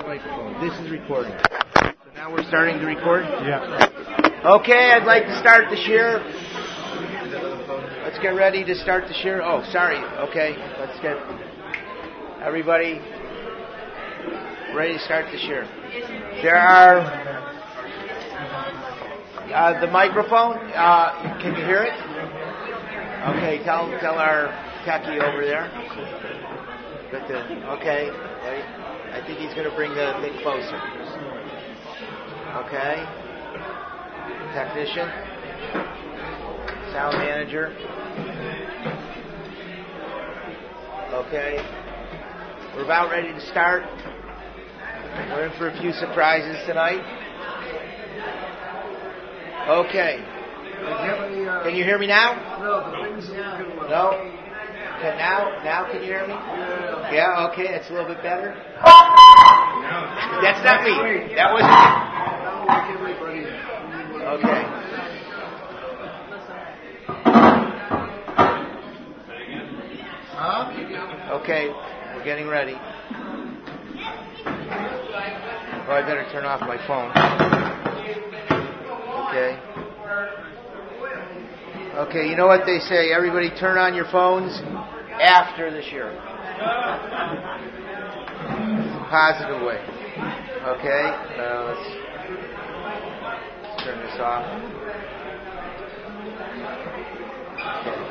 microphone. This is recording. So now we're starting to record? Yeah. Okay, I'd like to start the shir. Let's get ready to start the shir. Oh, sorry. Okay, let's get everybody ready to start the shir. There are the microphone. Can you hear it? Okay, tell our techie over there. Okay, wait. I think he's going to bring the thing closer. Okay. Technician. Sound manager. Okay. We're about ready to start. We're in for a few surprises tonight. Okay. Can you hear me now? No? Okay, now can you hear me? Yeah, okay, it's a little bit better. That's not me. That wasn't me. Okay. Okay, we're getting ready. Oh, I better turn off my phone. Okay. Okay, you know what they say? Everybody turn on your phones after the shir. Positive way. Okay, let's turn this off. Okay.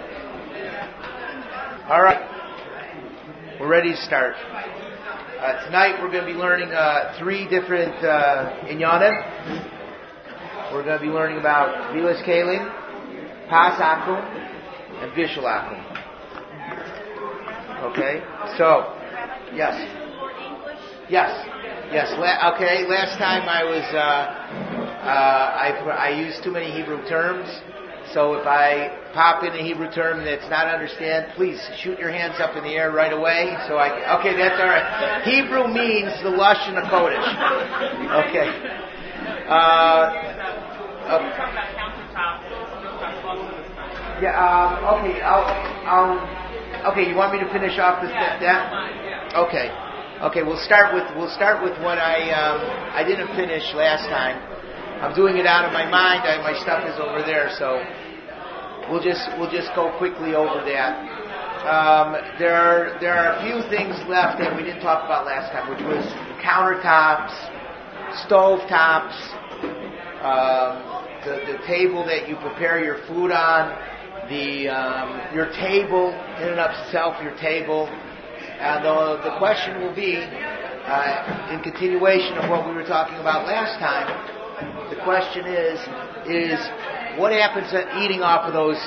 All right, we're ready to start. Tonight we're going to be learning 3 different inyanim. We're going to be learning about Vilas Kalim, Pas Akum, and Bishul Akum. Okay, so, yes. Okay, last time I was, I used too many Hebrew terms, so if I pop in a Hebrew term that's not understand, please shoot your hands up in the air right away, okay, that's alright. Hebrew means the Lashon HaKodesh. Okay. Okay, okay, you want me to finish off this that? Okay, we'll start with what I didn't finish last time. I'm doing it out of my mind. My stuff is over there, so we'll just go quickly over that. There are a few things left that we didn't talk about last time, which was countertops, stove tops, the table that you prepare your food on, your table in and of itself, your table. And the question will be, in continuation of what we were talking about last time, the question is what happens at eating off of those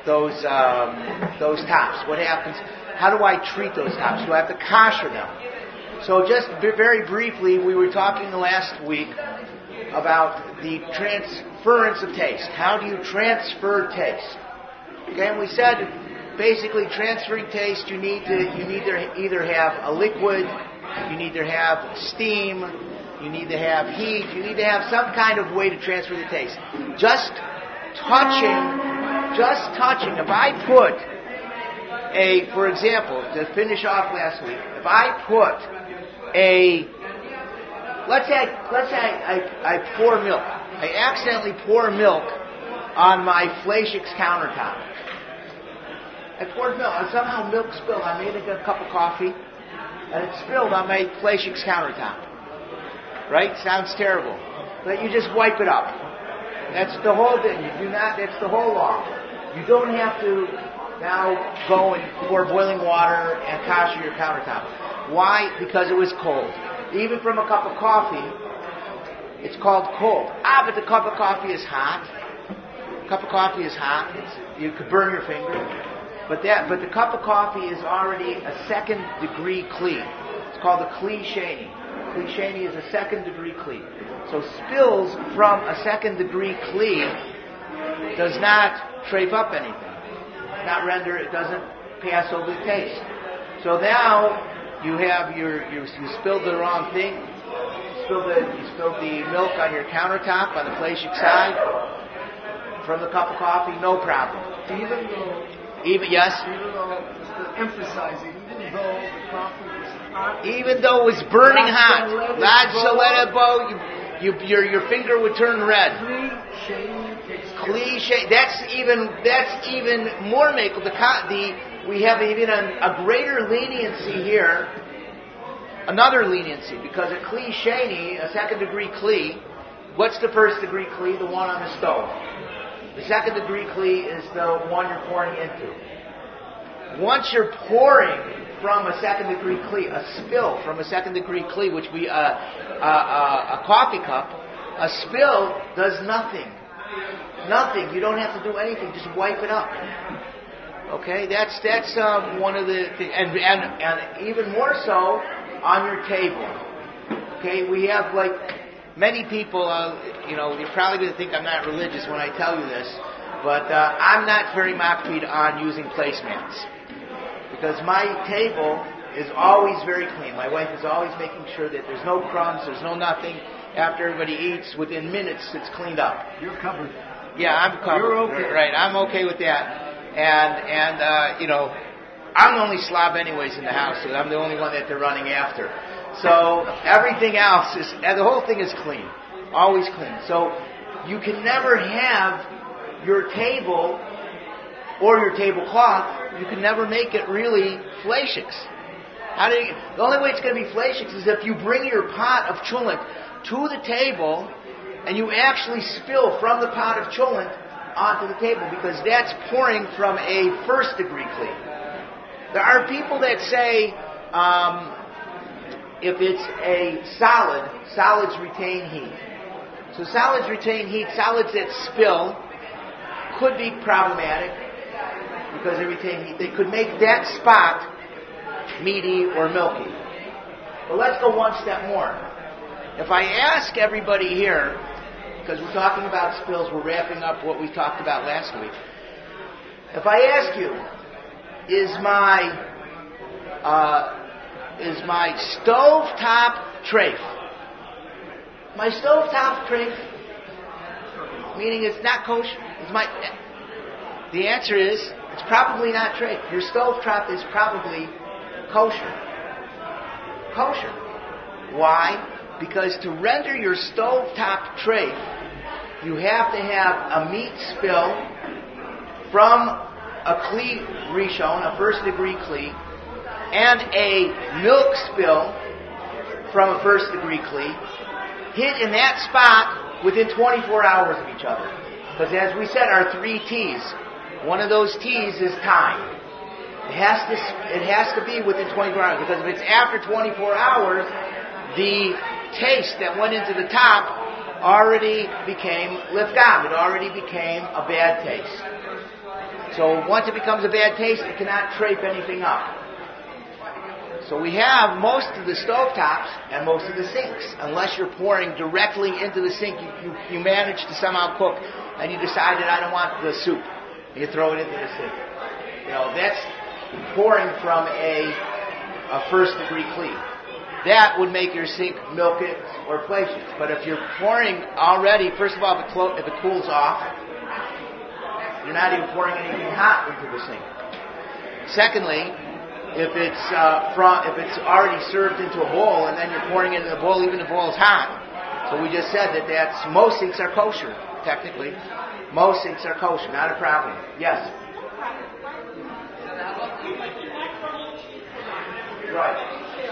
tops? What happens? How do I treat those tops? Do I have to kosher them? So just very briefly, we were talking last week about the transference of taste. How do you transfer taste? Okay, and we said basically transferring taste, you need to either have a liquid, you need to have steam, you need to have heat, you need to have some kind of way to transfer the taste. Just touching. If I put for example, to finish off last week, if I put let's say I pour milk. I accidentally pour milk on my Fleischick's countertop. I poured milk, and somehow milk spilled. I made a cup of coffee, and it spilled on my Fleischick's countertop. Right? Sounds terrible. But you just wipe it up. That's the whole thing. That's the whole law. You don't have to now go and pour boiling water and kosher your countertop. Why? Because it was cold. Even from a cup of coffee, it's called cold. But the cup of coffee is hot. You could burn your finger. But the cup of coffee is already a 2nd degree kli. It's called a kli sheni. Kli sheni is a 2nd degree kli. So spills from a 2nd degree kli does not trafe up anything. It doesn't pass over the taste. So now you have you spilled the wrong thing. You spilled the milk on your countertop on the Fleischick side from the cup of coffee, no problem. Even though Even, yes? Even though, emphasizing, even though the coffee was Even though it was burning hot. Lad Shalebo, your finger would turn red. Cliche. That's even more makel. We have even a greater leniency here. Another leniency, because a kli sheni, a second degree kli, what's the first degree kli? The one on the stove. The second degree kli is the one you're pouring into. Once you're pouring from a second degree kli, a spill from a second degree kli, which we a coffee cup, a spill does nothing. Nothing. You don't have to do anything. Just wipe it up. Okay, that's one of the things, and even more so on your table. Okay, we have like many people. You're probably going to think I'm not religious when I tell you this, but I'm not very makpid on using placemats because my table is always very clean. My wife is always making sure that there's no crumbs, there's no nothing. After everybody eats, within minutes, it's cleaned up. You're covered. Yeah, I'm covered. You're okay. Right, I'm okay with that. And I'm the only slob anyways in the house, so I'm the only one that they're running after. So everything else the whole thing is clean. Always clean. So you can never have your table or your tablecloth, you can never make it really fleishiks. The only way it's going to be fleishiks is if you bring your pot of cholent to the table and you actually spill from the pot of cholent onto the table, because that's pouring from a first degree kli. There are people that say if it's a solid, solids retain heat. So solids retain heat. Solids that spill could be problematic because they retain heat. They could make that spot meaty or milky. But let's go one step more. If I ask everybody here, because we're talking about spills, we're wrapping up what we talked about last week. If I ask you, is my stovetop treif? My stovetop treif, meaning it's not kosher. The answer is it's probably not treif. Your stovetop is probably kosher. Kosher. Why? Because to render your stovetop treif, you have to have a meat spill from a kli rishon, a first degree kli, and a milk spill from a first degree kli, hit in that spot within 24 hours of each other. Because as we said, our 3 T's. One of those T's is time. It has to be within 24 hours, because if it's after 24 hours, the taste that went into the top already became lifgam. It already became a bad taste. So once it becomes a bad taste, it cannot trape anything up. So we have most of the stovetops and most of the sinks. Unless you're pouring directly into the sink, you manage to somehow cook, and you decide that I don't want the soup. You throw it into the sink. That's pouring from a first degree kli. That would make your sink milk it or fleishiks. But if you're pouring already, first of all, if it cools off, you're not even pouring anything hot into the sink. Secondly, if it's already served into a bowl and then you're pouring it into the bowl, even if the bowl is hot. So we just said that most sinks are kosher, technically. Most sinks are kosher, not a problem. Yes? Right.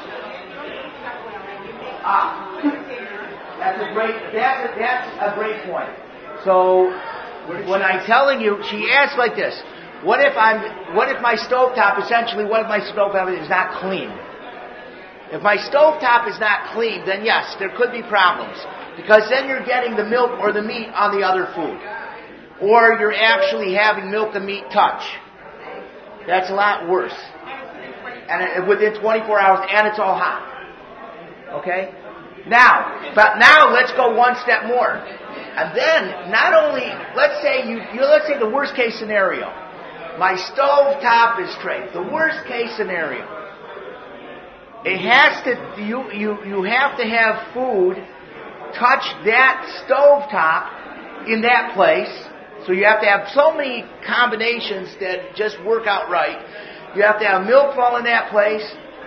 That's a great point. So when I'm telling you, she asked like this: what if my stovetop is not clean? If my stovetop is not clean, then yes, there could be problems, because then you're getting the milk or the meat on the other food, or you're actually having milk and meat touch. That's a lot worse. And within 24 hours, and it's all hot. Okay? Now let's go one step more. And then, not only, let's say the worst case scenario. My stovetop is treif. The worst case scenario. It has to, you have to have food touch that stovetop in that place. So you have to have so many combinations that just work out right. You have to have milk fall in that place,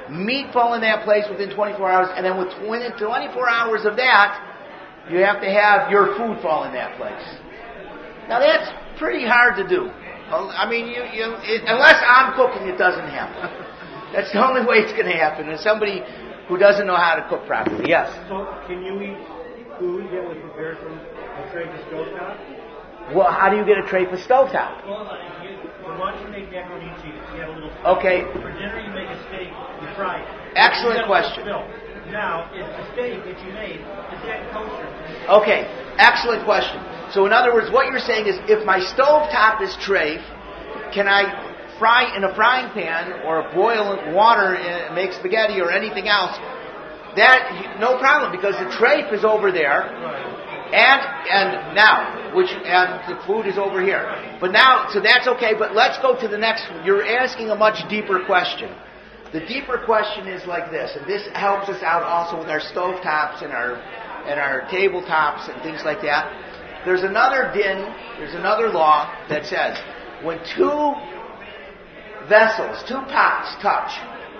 meat fall in that place within 24 hours, and then within 24 hours of that, you have to have your food fall in that place. Now that's pretty hard to do. I mean, unless I'm cooking, it doesn't happen. That's the only way it's going to happen. And somebody who doesn't know how to cook properly. Yes? So, can you eat food that was prepared from a tray for stovetop? Well, how do you get a tray for stovetop? Well, for lunch you make macaroni and cheese. You have a little. Okay. For dinner you make a steak. You fry it. Excellent question. Now, is the steak that you made, is that kosher? Okay. Excellent question. So, in other words, what you're saying is, if my stovetop is treif, can I fry in a frying pan or boil water and make spaghetti or anything else? That no problem, because the treif is over there, and the food is over here. But now, so that's okay. But let's go to the next one. You're asking a much deeper question. The deeper question is like this, and this helps us out also with our stovetops and our tabletops and things like that. There's another there's another law that says when two vessels, two pots touch,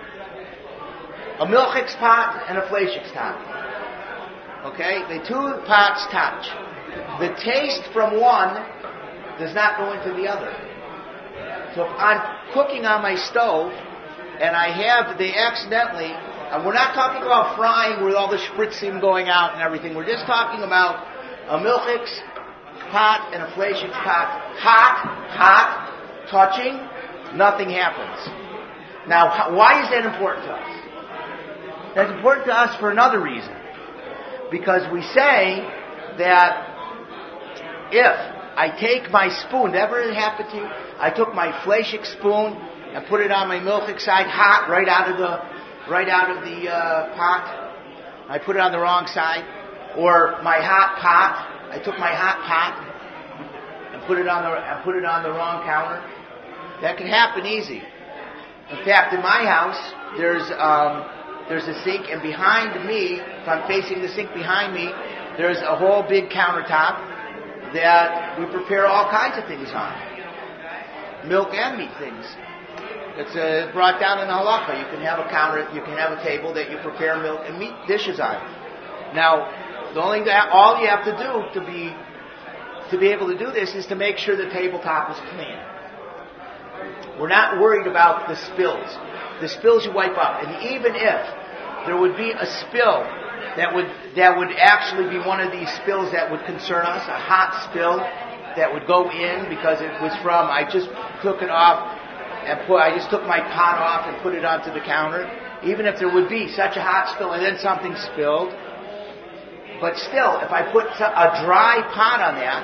a milchik's pot and a fleishik's pot, okay, the two pots touch, the taste from one does not go into the other. So if I'm cooking on my stove and they accidentally, and we're not talking about frying with all the spritzing going out and everything, we're just talking about a milchik's pot and a fleishik's pot, hot, touching, nothing happens. Now, why is that important to us? That's important to us for another reason. Because we say that if I take my spoon, never it happened to you, I took my fleishik spoon and put it on my milchik side, hot, right out of the pot. I put it on the wrong side. Or my hot pot, I took my hot pot and put it on the wrong counter. That can happen easy. In fact, in my house, there's a sink, and behind me, if I'm facing the sink behind me, there's a whole big countertop that we prepare all kinds of things on. Milk and meat things. It's brought down in the halakha. You can have you can have a table that you prepare milk and meat dishes on. Now, all you have to do to be able to do this is to make sure the tabletop is clean. We're not worried about the spills. The spills you wipe up, and even if there would be a spill that would actually be one of these spills that would concern us, a hot spill that would go in because it was from, I just took it off I just took my pot off and put it onto the counter. Even if there would be such a hot spill and then something spilled, but still, if I put a dry pot on that,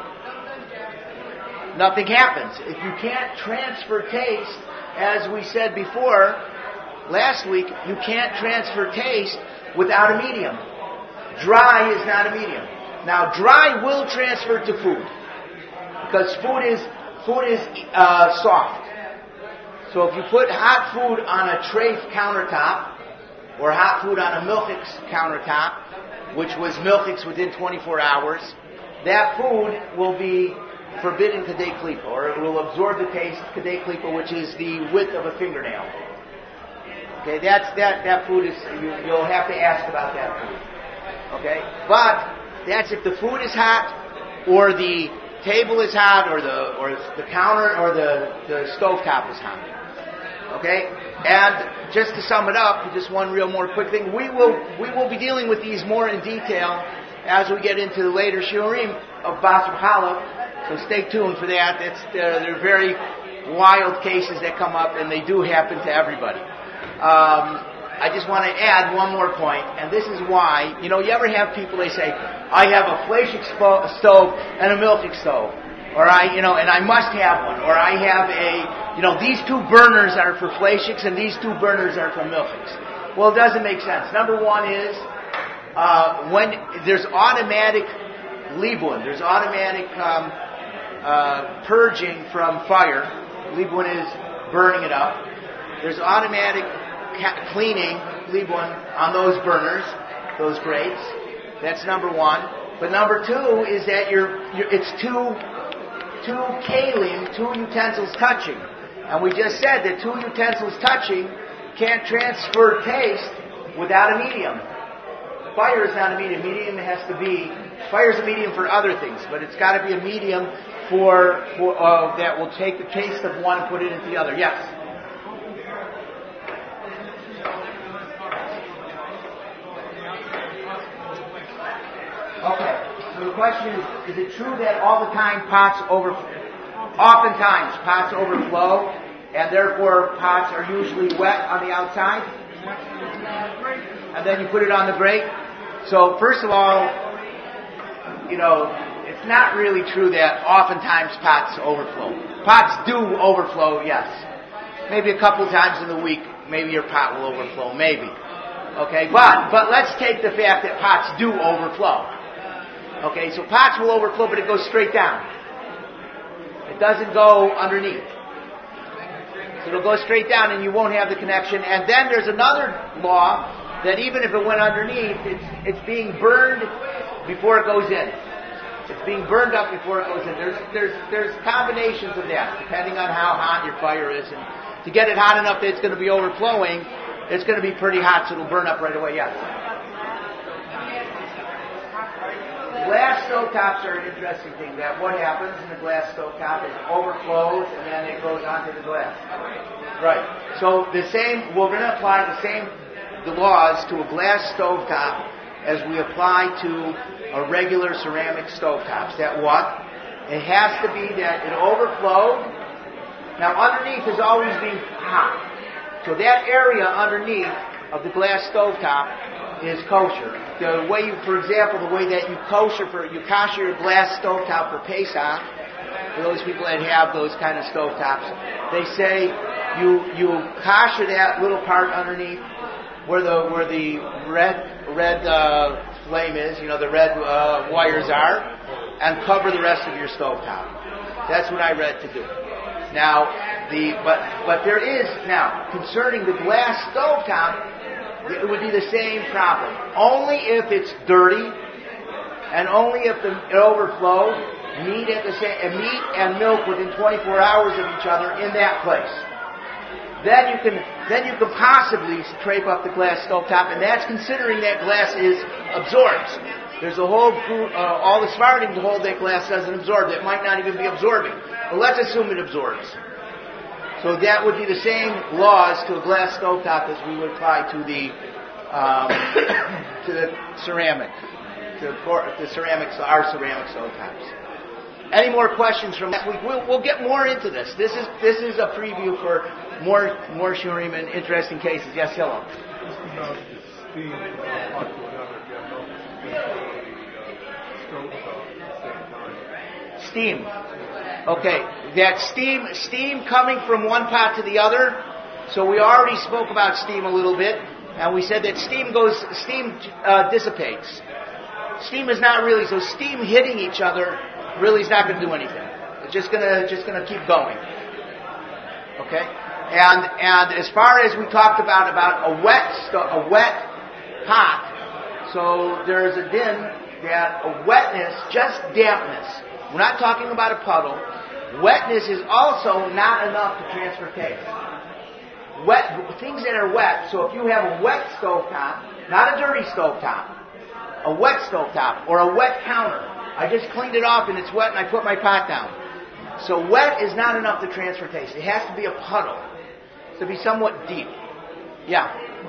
nothing happens. If you can't transfer taste, as we said before, last week, you can't transfer taste without a medium. Dry is not a medium. Now, dry will transfer to food, because food is soft. So if you put hot food on a treif countertop, or hot food on a milchik's countertop, which was milchik's within 24 hours, that food will be forbidden kadei klipa, or it will absorb the taste kadei klipa, which is the width of a fingernail. Okay, that food is, you'll have to ask about that food. Okay, but that's if the food is hot, or the table is hot, or the counter, or the stovetop is hot. Okay, and just to sum it up, just one real more quick thing, we will be dealing with these more in detail as we get into the later shiurim of Basar Challah. So stay tuned for that. They're very wild cases that come up, and they do happen to everybody. I just want to add one more point, and this is why, you ever have people, they say, I have a fleishik stove and a milchik stove, or and I must have one, or I have these two burners are for fleishiks and these two burners are for milchiks. Well, it doesn't make sense. Number one is, when there's automatic libun, there's automatic purging from fire. Libun is burning it up. There's automatic cleaning libun on those burners, those grates. That's number one. But number two is that it's two kalim, two utensils touching. And we just said that two utensils touching can't transfer taste without a medium. Fire is not a medium. Medium has to be. Fire is a medium for other things, but it's got to be a medium for that will take the taste of one and put it into the other. Yes. Okay. So the question is it true that all the time oftentimes pots overflow, and therefore pots are usually wet on the outside? And then you put it on the grate? So first of all, it's not really true that oftentimes pots overflow. Pots do overflow, yes. Maybe a couple times in the week, maybe your pot will overflow, maybe. Okay, but let's take the fact that pots do overflow. Okay, so pots will overflow, but it goes straight down. It doesn't go underneath. So it'll go straight down and you won't have the connection. And then there's another law that even if it went underneath, it's being burned before it goes in. It's being burned up before it goes in. There's combinations of that, depending on how hot your fire is. And to get it hot enough that it's going to be overflowing, it's going to be pretty hot, so it'll burn up right away. Yes. Glass stovetops are an interesting thing. That what happens in the glass stovetop is it overflows and then it goes onto the glass. Right. So we're going to apply the laws to a glass stovetop as we apply to a regular ceramic stovetops. That what? It has to be that it overflowed. Now underneath is always being hot. So that area underneath of the glass stovetop is kosher. The way for example, the way that you kosher your glass stovetop for Pesach, for those people that have those kind of stovetops, they say you kosher that little part underneath where the red flame is, the red wires are, and cover the rest of your stovetop. That's what I read to do. Now, but there is now concerning the glass stovetop, it would be the same problem. Only if it's dirty, and only if it overflows, meat and milk within 24 hours of each other in that place. Then you can possibly scrape up the glass stovetop, and that's considering that glass is absorbs. There's a whole all the Sephardim hold that glass doesn't absorb. That might not even be absorbing. But let's assume it absorbs. So that would be the same laws to a glass stovetop as we would apply to the ceramic, our ceramic stovetops. Any more questions from next week? We'll get more into this. This is a preview for more shurim and interesting cases. Yes, hello. Steam. Okay, that steam coming from one pot to the other. So we already spoke about steam a little bit, and we said that steam dissipates. Steam is not really, so steam hitting each other really is not going to do anything. It's just gonna keep going. Okay, and as far as we talked about a wet pot, so there's a din that a wetness, just dampness. We're not talking about a puddle. Wetness is also not enough to transfer taste. Things that are wet, so if you have a wet stovetop, not a dirty stovetop, a wet stovetop, or a wet counter, I just cleaned it off and it's wet and I put my pot down. So wet is not enough to transfer taste. It has to be a puddle. It has to be somewhat deep. Yeah.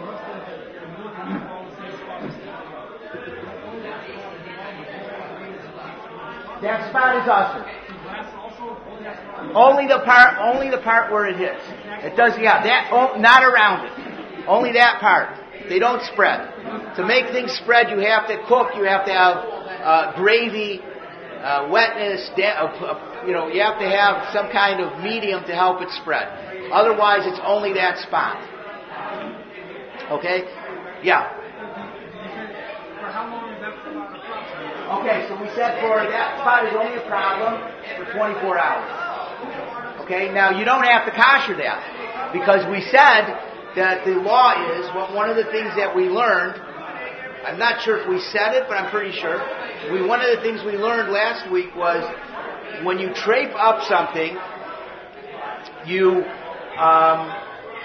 That spot is awesome. Only the part where it hits. It does, not around it. Only that part. They don't spread. To make things spread, you have to cook. You have to have gravy, wetness. You have to have some kind of medium to help it spread. Otherwise, it's only that spot. Okay? Yeah. For how long is that spot a problem? Okay, so we said for that spot is only a problem for 24 hours. Okay, now you don't have to kosher that, because we said that the law is, one of the things that we learned, I'm not sure if we said it, but I'm pretty sure, one of the things we learned last week was when you drape up something, you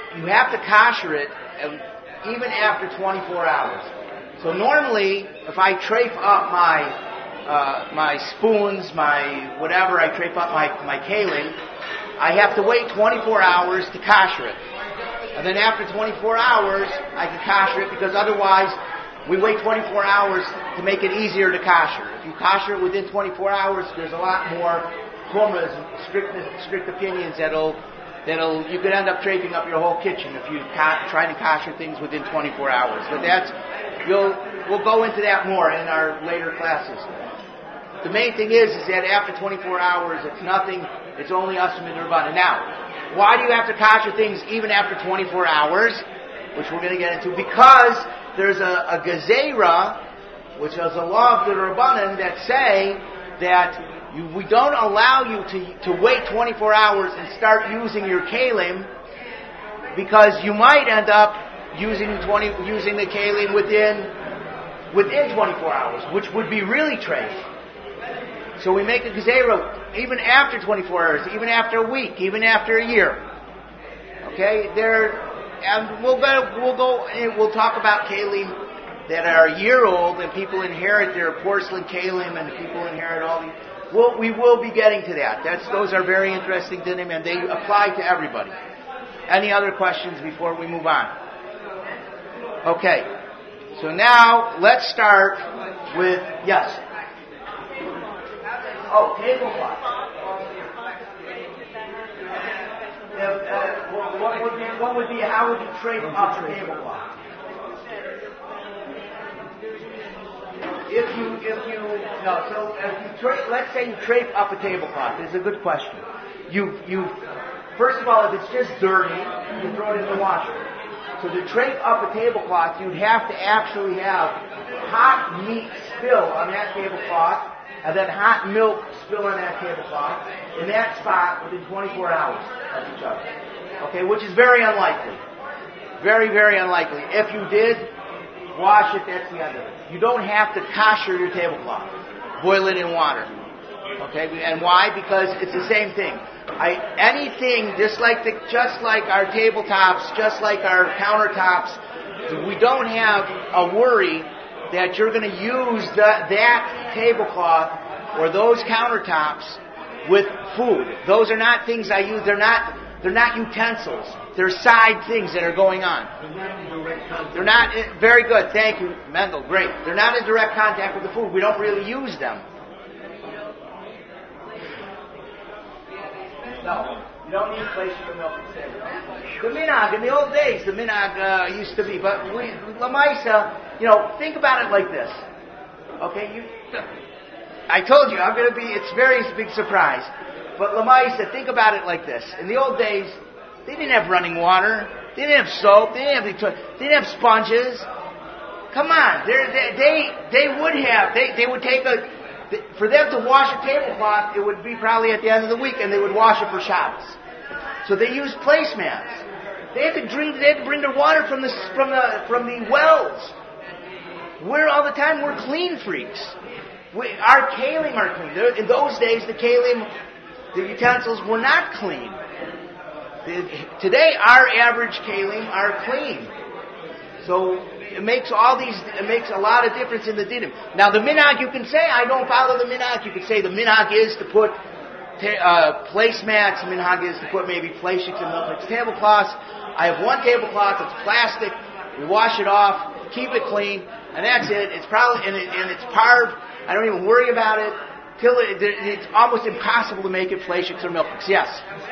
you have to kosher it even after 24 hours. So normally, if I trafe up my spoons, my whatever, I trafe up my kalim, I have to wait 24 hours to kosher it. And then after 24 hours, I can kosher it, because otherwise we wait 24 hours to make it easier to kosher. If you kosher it within 24 hours, there's a lot more chumras, strict opinions that'll you could end up trafing up your whole kitchen if you try to kosher things within 24 hours. But we'll go into that more in our later classes. The main thing is that after 24 hours, it's nothing. It's only Asur Midrabanan. Now, why do you have to kosher things even after 24 hours? Which we're going to get into. Because there's a gezerah, which is a law of the Rabbanan, that say that we don't allow you to wait 24 hours and start using your kalim, because you might end up using the kalim within 24 hours, which would be really treif. So we make a gezerah even after 24 hours, even after a week, even after a year. Okay, and we'll talk about kalim that are a year old, and people inherit their porcelain kalim, and people inherit all these. We will be getting to that. Those are very interesting to them, and they apply to everybody. Any other questions before we move on? Okay. So now let's start with yes. Oh, tablecloth. What would be? How would you trape up a tablecloth? Let's say you trape up a tablecloth. This is a good question. First of all, if it's just dirty, you throw it in the washer. So to trape up a tablecloth, you'd have to actually have hot meat spill on that tablecloth, and then hot milk spill on that tablecloth in that spot within 24 hours of each other. Okay, which is very unlikely. Very, very unlikely. If you did wash it, that's the end of it. You don't have to kosher your tablecloth. Boil it in water. Okay, and why? Because it's the same thing. Anything, just like our tabletops, just like our countertops, we don't have a worry that you're going to use that tablecloth or those countertops with food. Those are not things I use. They're not utensils. They're side things that are going on. They're not very good. Thank you, Mendel. Great. They're not in direct contact with the food. We don't really use them. No, you don't need places for milk and savory. The minhag, in the old days, the minhag used to be, but Lamaisa, think about it like this. Okay, I told you, it's a very big surprise. But Lamaisa, think about it like this. In the old days, they didn't have running water, they didn't have soap, they didn't have sponges. Come on, they would take for them to wash a tablecloth, it would be probably at the end of the week, and they would wash it for Shabbos. So they used placemats. They had to bring their water from the wells. We're clean freaks. Our kalim are clean. In those days, the utensils were not clean. Today, our average kalim are clean. So it makes a lot of difference in the dinim. Now the minhag, you can say, I don't follow the minhag. You can say the minhag is to put placemats. The minhag is to put maybe plastics and milk tablecloths. I have one tablecloth. It's plastic. We wash it off, keep it clean, and that's it. It's probably and it's parv. I don't even worry about it. It's almost impossible to make it plastics or milk. Yes.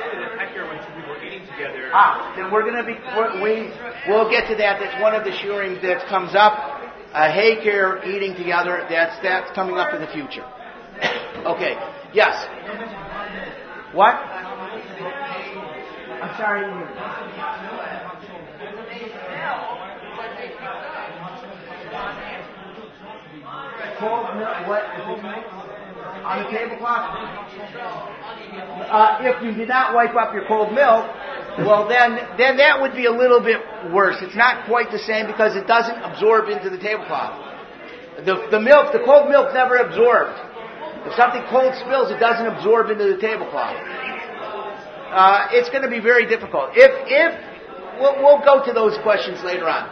Then we'll get to that. That's one of the shurim that comes up. Hayker, eating together. That's coming up in the future. Okay. Yes. What? I'm sorry. Cold milk. What? On the tablecloth? If you did not wipe up your cold milk, well then that would be a little bit worse. It's not quite the same because it doesn't absorb into the tablecloth. The cold milk never absorbed. If something cold spills, it doesn't absorb into the tablecloth. It's going to be very difficult. If we'll go to those questions later on.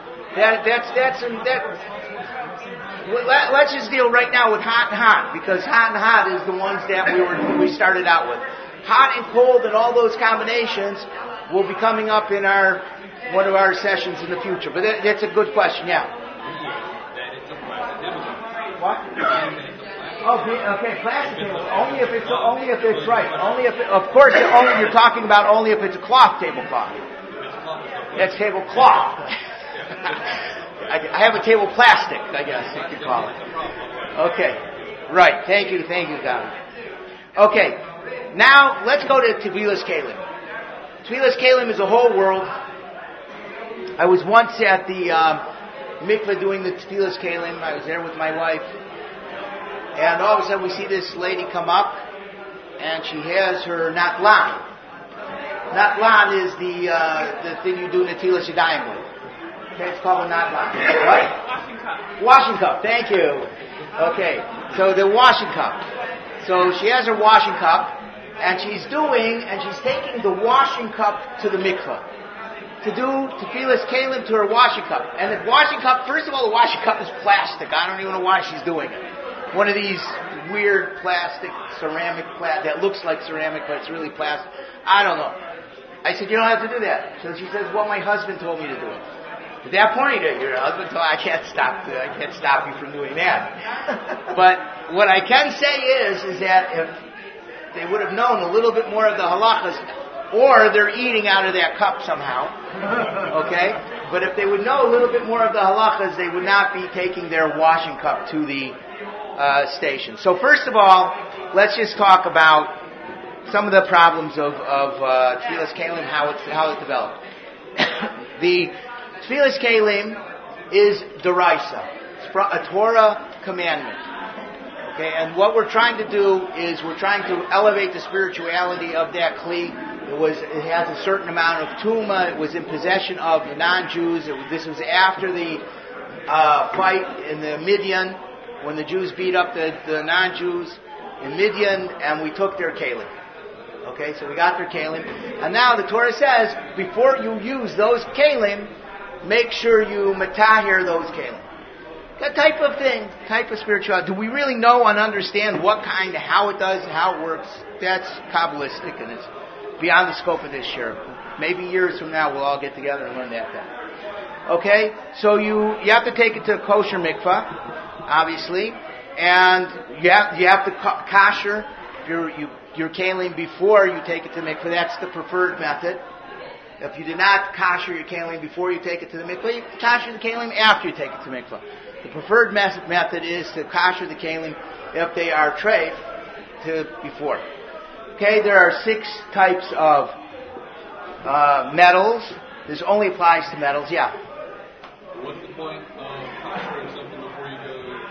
Let's just deal right now with hot and hot, because hot and hot is the ones that we started out with. Hot and cold and all those combinations will be coming up in one of our sessions in the future. But that's a good question, yeah. What? Oh, okay, plastic table. Only if it's right. Of course, you're talking about only if it's a cloth tablecloth. That's tablecloth. I have a table plastic, I guess you could call it. Okay, right. Thank you, Don. Okay, now let's go to Tevilas Kalim. Tevilas Kalim is a whole world. I was once at the mikveh doing the Tevilas Kalim. I was there with my wife. And all of a sudden we see this lady come up, and she has her natlan. Natlan is the thing you do Netilas Yadayim with. Okay, it's called a natlan. What? Washing cup. Thank you. Okay, so the washing cup. So she has her washing cup, and she's taking the washing cup to the mikveh to do Tevilas Kalim to her washing cup. And the washing cup, first of all, the washing cup is plastic. I don't even know why she's doing it. One of these weird plastic, ceramic, that looks like ceramic, but it's really plastic. I don't know. I said, you don't have to do that. So she says, well, my husband told me to do it. At that point, your husband told me, I can't stop you from doing that. But what I can say is that if they would have known a little bit more of the halachas, or they're eating out of that cup somehow, okay? But if they would know a little bit more of the halachas, they would not be taking their washing cup to the station. So first of all, let's just talk about some of the problems of Tevilas Kalim, how it developed. The Tevilas Kalim is deraisa. It's a Torah commandment. Okay, and what we're trying to do is we're trying to elevate the spirituality of that kli. It has a certain amount of tuma. It was in possession of the non-Jews. This was after the fight in the Midian, when the Jews beat up the non-Jews in Midian, and we took their kalim. Okay, so we got their kalim. And now the Torah says, before you use those kalim, make sure you matahir those kalim. That type of thing, type of spirituality. Do we really know and understand how it does and how it works? That's Kabbalistic, and it's beyond the scope of this share. Maybe years from now we'll all get together and learn that then. Okay, so you have to take it to a kosher mikvah, obviously, and you have to kasher your kalim before you take it to the mikvah. That's the preferred method. If you did not kasher your kalim before you take it to the mikvah, you kasher the kalim after you take it to the mikvah. The preferred method is to kasher the kalim if they are treif to before. Okay, there are 6 types of metals. This only applies to metals. Yeah. What's the point of koshering something before you go?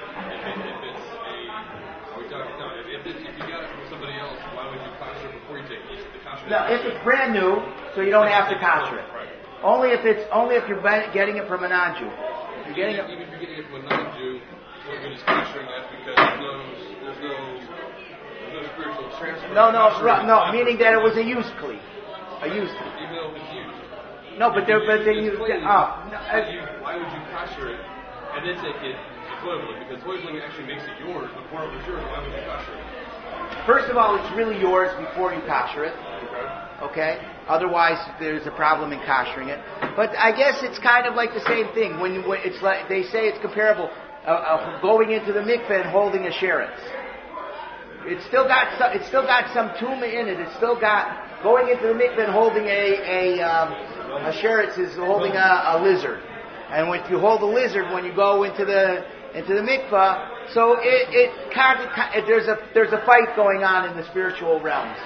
If you got it from somebody else, why would you kosher before you take it? No, if it's brand new, so you don't have to kosher it. Right. Only if you're getting it from a non-Jew. Even if you're getting it from a non-Jew, what good is kosher that because there's no spiritual transfer. No, meaning that it was a used kli. Even though it's used. No, but they use. Why would you kosher it and then take it to toiling? Because toiling actually makes it yours. Before it was yours, why would you kosher it? First of all, it's really yours before you kosher it. Okay? Otherwise, there's a problem in koshering it. But I guess it's kind of like the same thing. When it's like they say it's comparable going into the mikveh and holding a sheretz. It's still got some tuma in it. It's still got going into the mikveh and holding a sheretz is holding a lizard. And when you hold a lizard when you go into the mikveh, so there's a fight going on in the spiritual realms.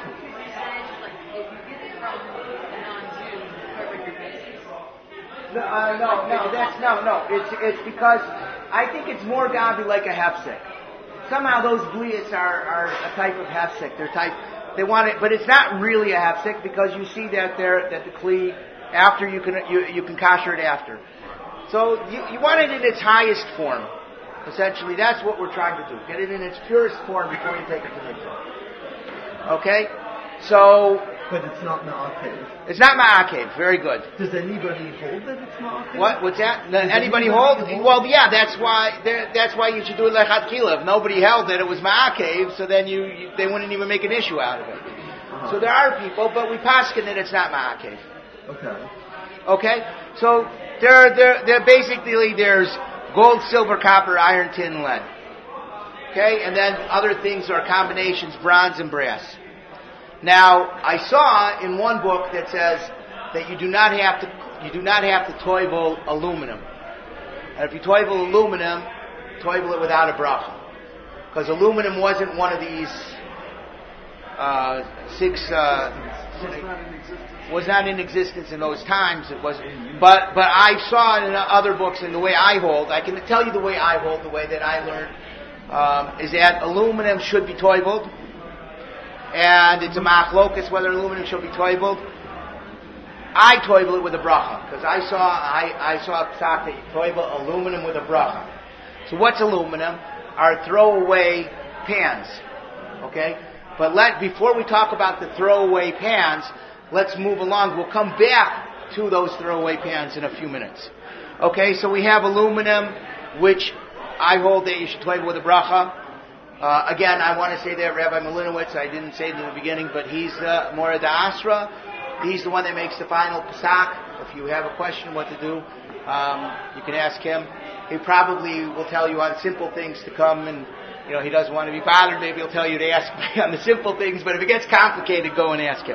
No. It's because I think it's more godly like a hefsek. Somehow those bliyas are a type of hefsek. They want it, but it's not really a hefsek because you see that the kli after you can kosher it after. So you want it in its highest form. Essentially, that's what we're trying to do. Get it in its purest form before you take it to mikvah. Okay, so But it's not ma'akev. It's not ma'akev. Very good. Does anybody hold that it's ma'akev? What's that? Anybody hold? Well, yeah, that's why you should do it like Hatkila. If nobody held that it was ma'akev, so then they wouldn't even make an issue out of it. Uh-huh. So there are people, but we paskin that it's not ma'akev. Okay? So they're basically there's gold, silver, copper, iron, tin, lead. Okay? And then other things are combinations, bronze and brass. Now, I saw in one book that says that you do not have to toivel aluminum. And if you toivel aluminum, toivel it without a bracha. Because aluminum wasn't one of these was not in existence in those times. It wasn't. But I saw it in other books, and the way I hold, I can tell you the way I hold, the way that I learned, is that aluminum should be toiveled. And it's a machlokas whether aluminum should be toiveled. I toivel it with a bracha, because I saw a psak that you toivel aluminum with a bracha. So what's aluminum? Our throwaway pans. Okay? But before we talk about the throwaway pans, let's move along. We'll come back to those throwaway pans in a few minutes. Okay, so we have aluminum, which I hold that you should toivel with a bracha. Again, I want to say that Rabbi Malinowitz, I didn't say it in the beginning, but he's the Moreh D'Asra. He's the one that makes the final Pesach. If you have a question what to do, you can ask him. He probably will tell you on simple things to come, and he doesn't want to be bothered. Maybe he'll tell you to ask me on the simple things, but if it gets complicated, go and ask him.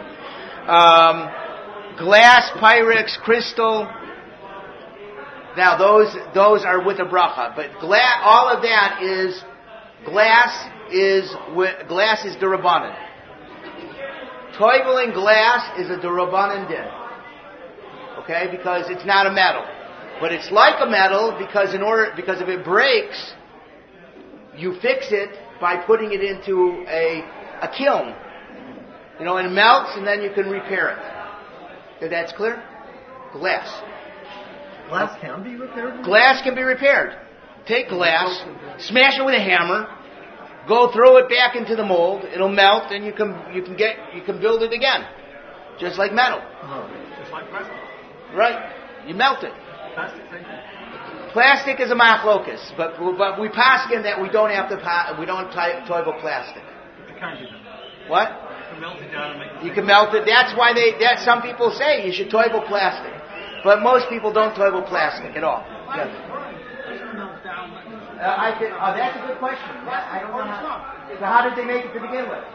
Glass, Pyrex, crystal. Now those are with a bracha, but all of that is. Glass is derabanan. Toiveling glass is a derabanan din. Okay, because it's not a metal, but it's like a metal because if it breaks, you fix it by putting it into a kiln. And it melts, and then you can repair it. If that's clear? Glass. Glass can be repaired? Glass can be repaired. Take glass, smash it with a hammer, go throw it back into the mold. It'll melt, and you can build it again, just like metal. Just like plastic. Right? You melt it. Plastic, Plastic is a machlokas, but we paskin that we don't toivel plastic. But you can't do that. What? You can melt it down and make it. You can melt it. That's why some people say you should toivel plastic, but most people don't toivel plastic at all. Yes. That's a good question. I don't know how. So how did they make it to begin with?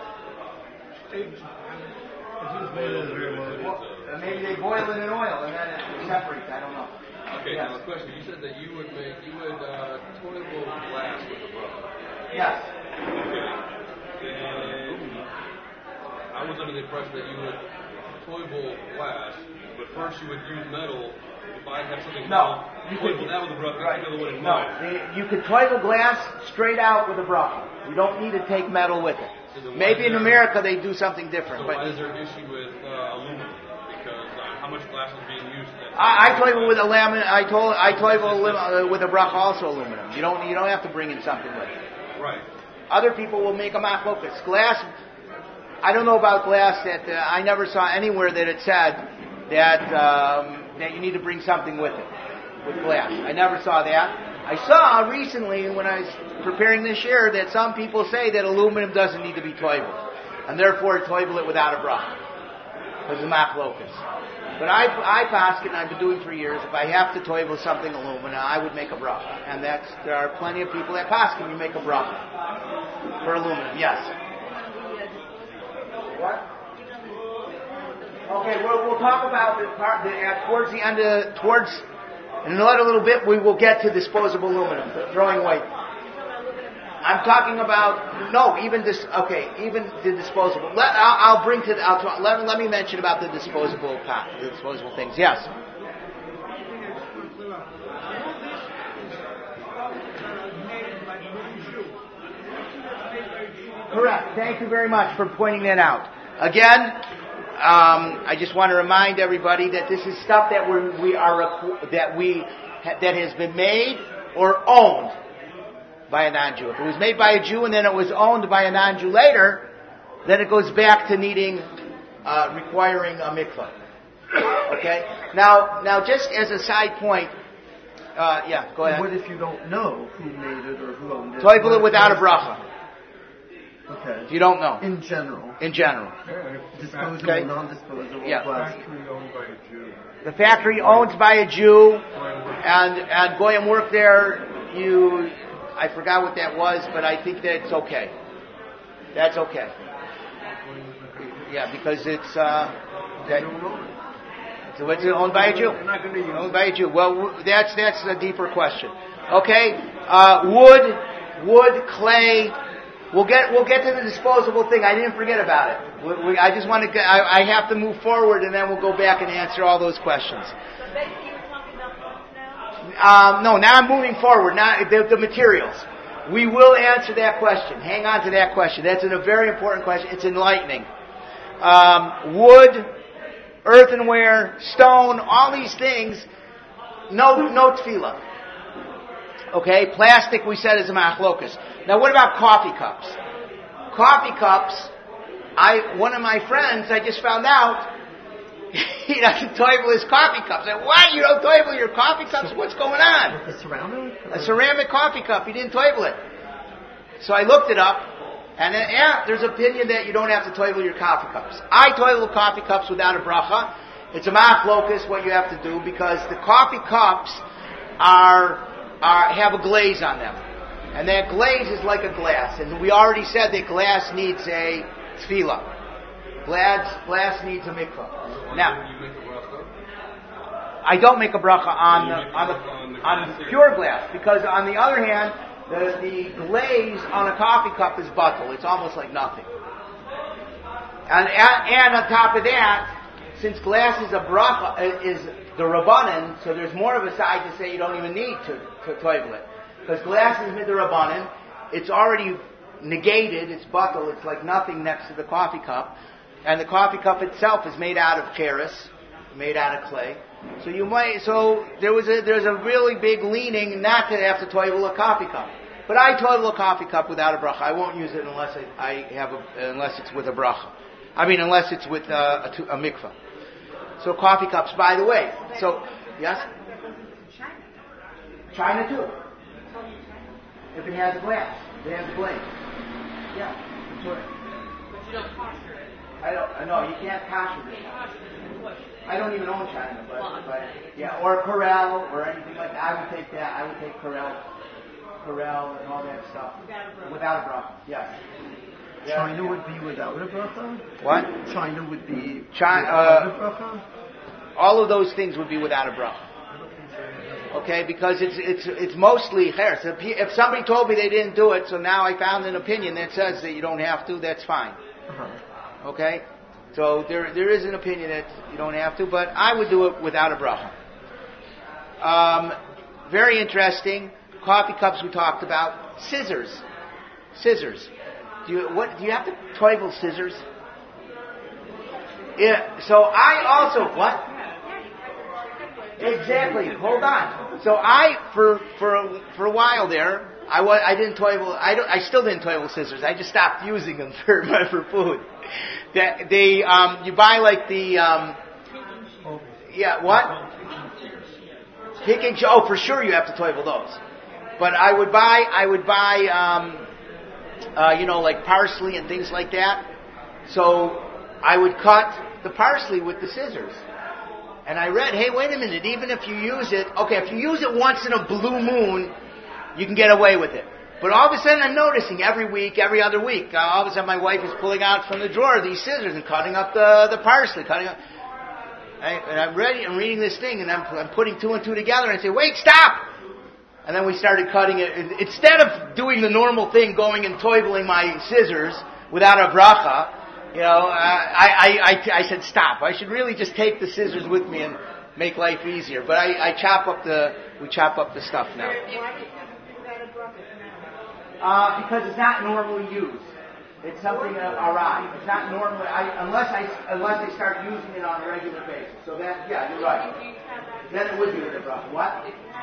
Maybe they boil it in oil and then it separates. I don't know. Okay, yes. Now a question. You said that you would toivel glass with a bracha. Yes. Okay. And I was under the impression that you would toivel glass, but first you would use metal. If I have something you could that with a bracha. Right. Another one in No, you could toivel glass straight out with a bracha. You don't need to take metal with it. So maybe in America they do something different. So but why is there an issue with aluminum? Because how much glass is being used? I toivel with a laminate. I toivel with a bracha also aluminum. You don't have to bring in something with it. Right. Other people will make a machlokas. Glass. I don't know about glass. That I never saw anywhere that it said that you need to bring something with it, with glass. I never saw that. I saw recently when I was preparing this year that some people say that aluminum doesn't need to be toiveled, and therefore toivel it without a bracha, because of machlokas. But I paskin, I've been doing for years, if I have to toivel something aluminum, I would make a bracha. And there are plenty of people that paskin, you make a bracha for aluminum, yes. What? Okay, we'll talk about the part towards the end in a little bit. We will get to disposable aluminum, throwing away. I'm talking about even the disposable. Let me mention about the disposable things. Yes. Correct. Thank you very much for pointing that out. Again, I just want to remind everybody that this is stuff that that has been made or owned by a non-Jew. If it was made by a Jew and then it was owned by a non-Jew later, then it goes back to needing requiring a mikvah. Okay? Now, just as a side point, yeah, go ahead. What if you don't know who made it or who owned it? Toivel it without a bracha. Okay. If you don't know. In general. In general. Disposable, Okay. non-disposable Yeah. plastic. The factory owned by a Jew, and Goyim work there. I forgot what that was, but I think that's okay. That's okay. Yeah, because it's so it's owned by a Jew. Owned by a Jew. Well, that's a deeper question. Okay, wood, clay. We'll get to the disposable thing. I didn't forget about it. I just want to. I have to move forward, and then we'll go back and answer all those questions. So basically, you're talking about books now? No, now I'm moving forward. Now the materials. We will answer that question. Hang on to that question. That's a very important question. It's enlightening. Wood, earthenware, stone, all these things. No tefillah. Okay, plastic we said is a machlokas. Now what about coffee cups? Coffee cups, one of my friends, I just found out, he doesn't toivel his coffee cups. I said, what? You don't toivel your coffee cups? What's going on? A ceramic? A ceramic coffee cup. He didn't toivel it. So I looked it up, and there's opinion that you don't have to toivel your coffee cups. I toivel coffee cups without a bracha. It's a machlokas what you have to do, because the coffee cups have a glaze on them. And that glaze is like a glass. And we already said that glass needs a tefillah. Glass needs a mikvah. Now, I don't make a bracha on the pure glass, because on the other hand, the glaze on a coffee cup is batel. It's almost like nothing. And on top of that, since glass is a bracha, is the rabbanan, so there's more of a side to say you don't even need to toivel it. Because glass is midrabbanan, it's already negated, it's batel, it's like nothing next to the coffee cup. And the coffee cup itself is made out of keres, made out of clay. So there's a really big leaning not to have to toivel a coffee cup. But I toivel a coffee cup without a bracha. I won't use it unless unless it's with a bracha. Unless it's with a mikvah. So coffee cups, by the way. So, yes? China too. If it has glass. It has glaze. Yeah. That's right. But you don't kosher it. I know, you can't kosher it. I don't even own China, but yeah, or Corel, or anything like that. I would take that. I would take Corel and all that stuff. Without a bracha. Yes. Yeah. China would be without a bracha? What? China would be without a bracha? All of those things would be without a bracha. Okay, because it's mostly cheres. If somebody told me they didn't do it, so now I found an opinion that says that you don't have to, that's fine. Uh-huh. Okay? So there is an opinion that you don't have to, but I would do it without a bracha. Very interesting. Coffee cups we talked about. Scissors. Do you have to toivel scissors? Yeah. So I also what? Exactly. Hold on. So for a while there, I didn't toivel. I still didn't toivel scissors. I just stopped using them for food. You buy like the yeah, what? Picking. Oh, for sure you have to toivel those. But I would buy like parsley and things like that. So I would cut the parsley with the scissors. And I read, hey, wait a minute, even if you use it, if you use it once in a blue moon, you can get away with it. But all of a sudden I'm noticing every week, every other week, all of a sudden my wife is pulling out from the drawer these scissors and cutting up the parsley, and I'm reading this thing, and I'm putting two and two together, and I say, wait, stop! And then we started cutting it. Instead of doing the normal thing, going and toiveling my scissors without a bracha, I said stop. I should really just take the scissors with me and make life easier. But we chop up the stuff now. Why do you have to do that at bracha? Because it's not normally used. It's something awry. It's not normally unless I start using it on a regular basis. So that you're right. Then it would be with a bracha. What?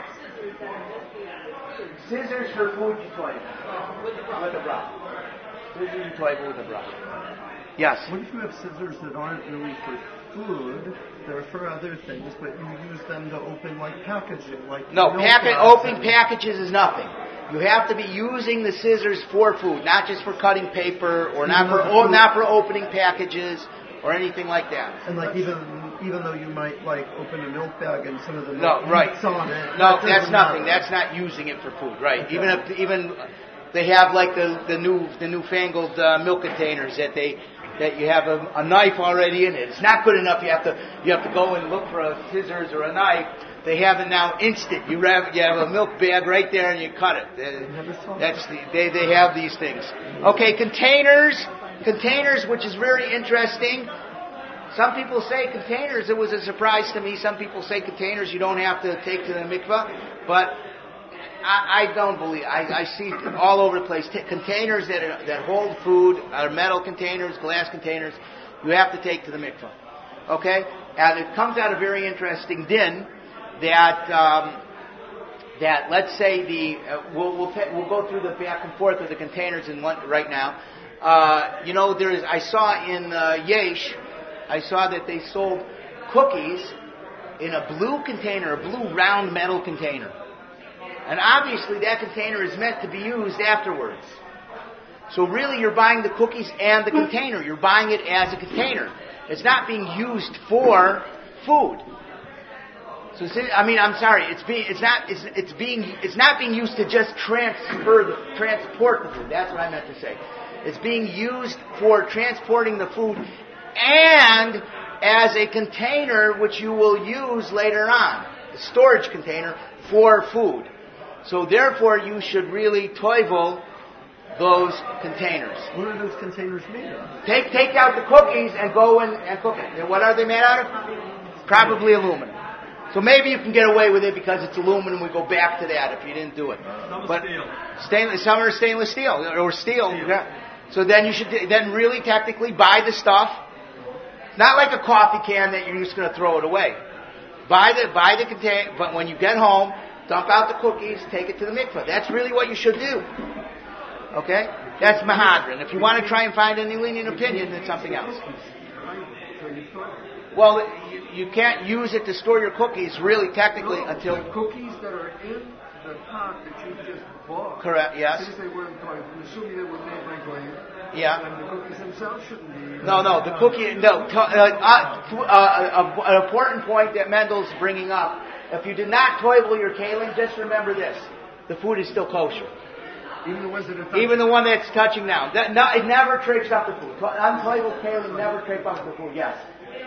Scissors for food you toivel with the bracha. Scissors you toivel with the bracha. Yes. What if you have scissors that aren't really for food? They're for other things, but you use them to open like packaging, like No, milk opening boxes. packages is nothing. You have to be using the scissors for food, not just for cutting paper or not for opening packages or anything like that. And like even though you might like open a milk bag and some of the No, milk right. leaks on it. No, that that's doesn't nothing. matter. That's not using it for food, right? Okay. Even they have like the newfangled milk containers that you have a knife already in it. It's not good enough. You have to go and look for a scissors or a knife. They have it now instant. You have a milk bag right there and you cut it. They have these things. Okay, containers, which is very interesting. Some people say containers. It was a surprise to me. Some people say containers you don't have to take to the mikvah, but I don't believe. I see all over the place containers that hold food, are metal containers, glass containers. You have to take to the mikvah. Okay, and it comes out a very interesting din that let's say we'll go through the back and forth of the containers in one right now. I saw in Yesh, I saw that they sold cookies in a blue container, a blue round metal container. And obviously that container is meant to be used afterwards. So really you're buying the cookies and the container. You're buying it as a container. It's not being used for food. So I'm sorry, it's not being used to just transport the food. That's what I meant to say. It's being used for transporting the food and as a container which you will use later on, a storage container for food. So therefore, you should really toivel those containers. What are those containers made of? Take out the cookies and go and cook it. And what are they made out of? Probably aluminum. So maybe you can get away with it because it's aluminum. We go back to that if you didn't do it. Some are stainless steel or steel. Yeah. So then you should really technically buy the stuff. Not like a coffee can that you're just going to throw it away. Buy the container, but when you get home, dump out the cookies, take it to the mikveh. That's really what you should do. Okay? That's Mahadran. If you want to try and find any lenient opinion, it's something else. Well, you can't use it to store your cookies, really, technically, until... The cookies that are in the pot that you just bought. Correct, yes. Since they weren't going, assuming they were made by Goyim. Yeah. And the cookies themselves shouldn't be... No, the cookie... No, an important point that Mendel's bringing up. If you did not toivel your kalim, just remember this. The food is still kosher. Even the ones that are... Even the one that's touching now. It never trips up the food. Untoiveled kalim never trip up the food, yes.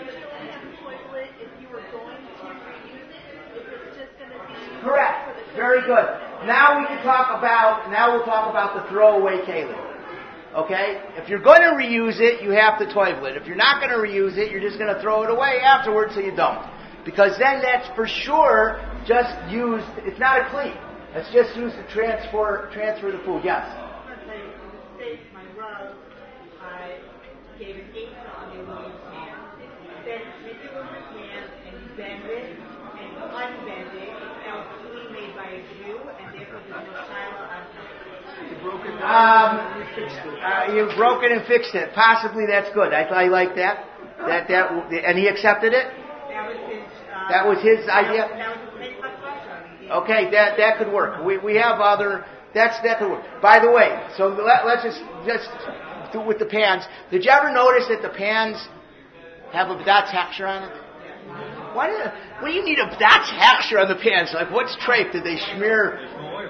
Correct. Very good. Now we'll talk about the throwaway kalim. Okay? If you're going to reuse it, you have to toivel it. If you're not going to reuse it, you're just going to throw it away afterwards, so you don't. Because then that's for sure just used, it's not a cleat. It's just used to transfer the food. Yes? My rug, I gave an 8 on the aluminum can. Then take the aluminum can and you bend it and unbend it. It's now clean made by a Jew, and therefore there's no shiloh on top. You broke it down and you fixed it. You broke it and fixed it. Possibly that's good. I like that. And he accepted it? That was his idea? Okay, that could work. We have other... That could work. By the way, so let's just do with the pans. Did you ever notice that the pans have a b'dat texture on it? Why do you need a b'dat texture on the pans? Like, what's trape? Did they smear...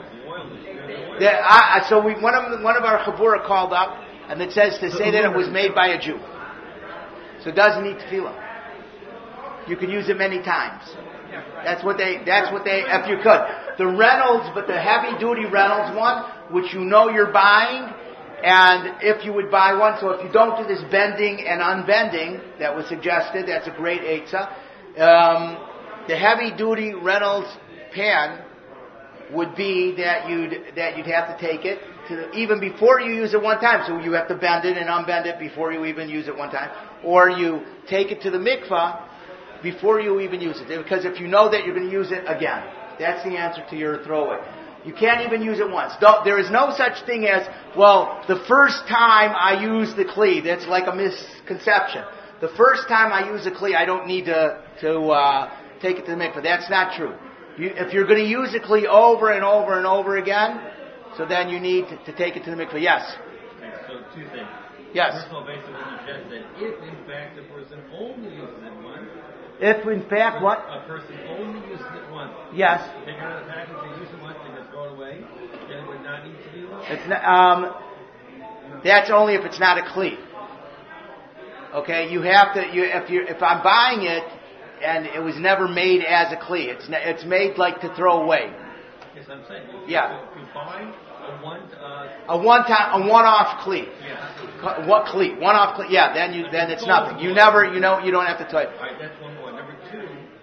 One of our chabura called up, and it says to say that it was made by a Jew. So it doesn't need tefillah. You can use it many times. That's what they, if you could. The Reynolds, but the heavy duty Reynolds one, which you know you're buying, and if you would buy one, so if you don't do this bending and unbending that was suggested, that's a great eitzah. The heavy duty Reynolds pan would be that you'd have to take it to even before you use it one time. So you have to bend it and unbend it before you even use it one time, or you take it to the mikvah before you even use it. Because if you know that you're going to use it again, that's the answer to your throwaway. You can't even use it once. There is no such thing as, well, the first time I use the Kli. That's like a misconception. The first time I use the Kli, I don't need to take it to the mikveh. That's not true. If you're going to use the Kli over and over and over again, so then you need to take it to the mikveh. Yes? Okay, so two things. Yes. First of all, basically what you just said, if in fact the person only uses it once, If in fact what? a person only uses it once, Yes. take it out of the package, they use it once, they just throw it away, then it would not need to be used. It's not, that's only if it's not a Kli. Okay, you have to. If I'm buying it and it was never made as a Kli, it's made like to throw away. Yes, I'm saying. Yeah. To buy A one-off Kli. yeah. What Kli? One-off Kli. Yeah, then it's nothing. You don't have to touch. All right, that's one more. Number two,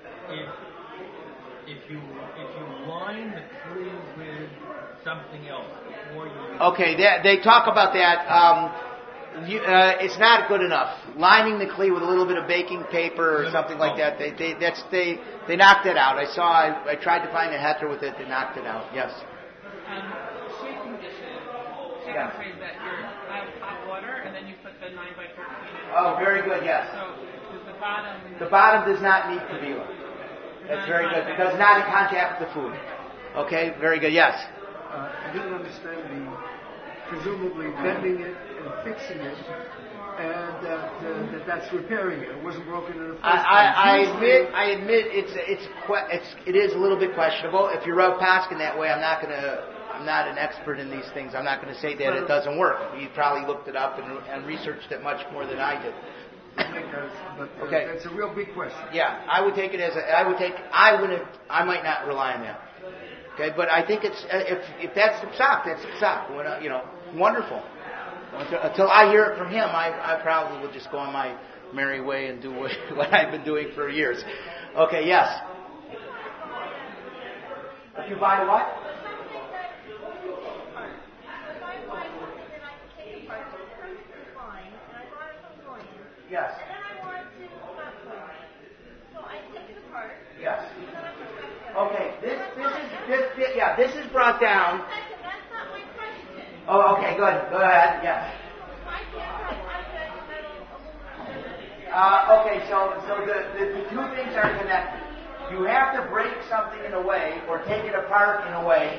if you line the Kli with something else before you. Okay, they talk about that. It's not good enough. Lining the Kli with a little bit of baking paper or something like that. They knocked it out. I tried to find a heter with it. They knocked it out. Yes. Shaking dishes. Yeah. Chicken trays that you have hot water and then you put the 9x13 in. Oh, very good. Yes. So does the bottom. The bottom does not need kavila. That's very good because it's not in contact with the food. Okay, very good. Yes. I didn't understand presumably bending it and fixing it, and that's repairing it. It wasn't broken in the first place. I admit it is a little bit questionable. If you're Rav Paskin that way, I'm not an expert in these things. I'm not going to say that it doesn't work. He probably looked it up and researched it much more than I did. But Okay. it's a real big question. Yeah, I would take it as I might not rely on that. Okay, but I think it's if that's the psak, that's the psak. Wonderful. Until I hear it from him, I probably will just go on my merry way and do what I've been doing for years. Okay, yes. If you buy what? Yes. Yes. Okay. This is brought down. Oh, okay. Good. Go ahead. Yes. Okay. So the two things are connected. You have to break something in a way, or take it apart in a way.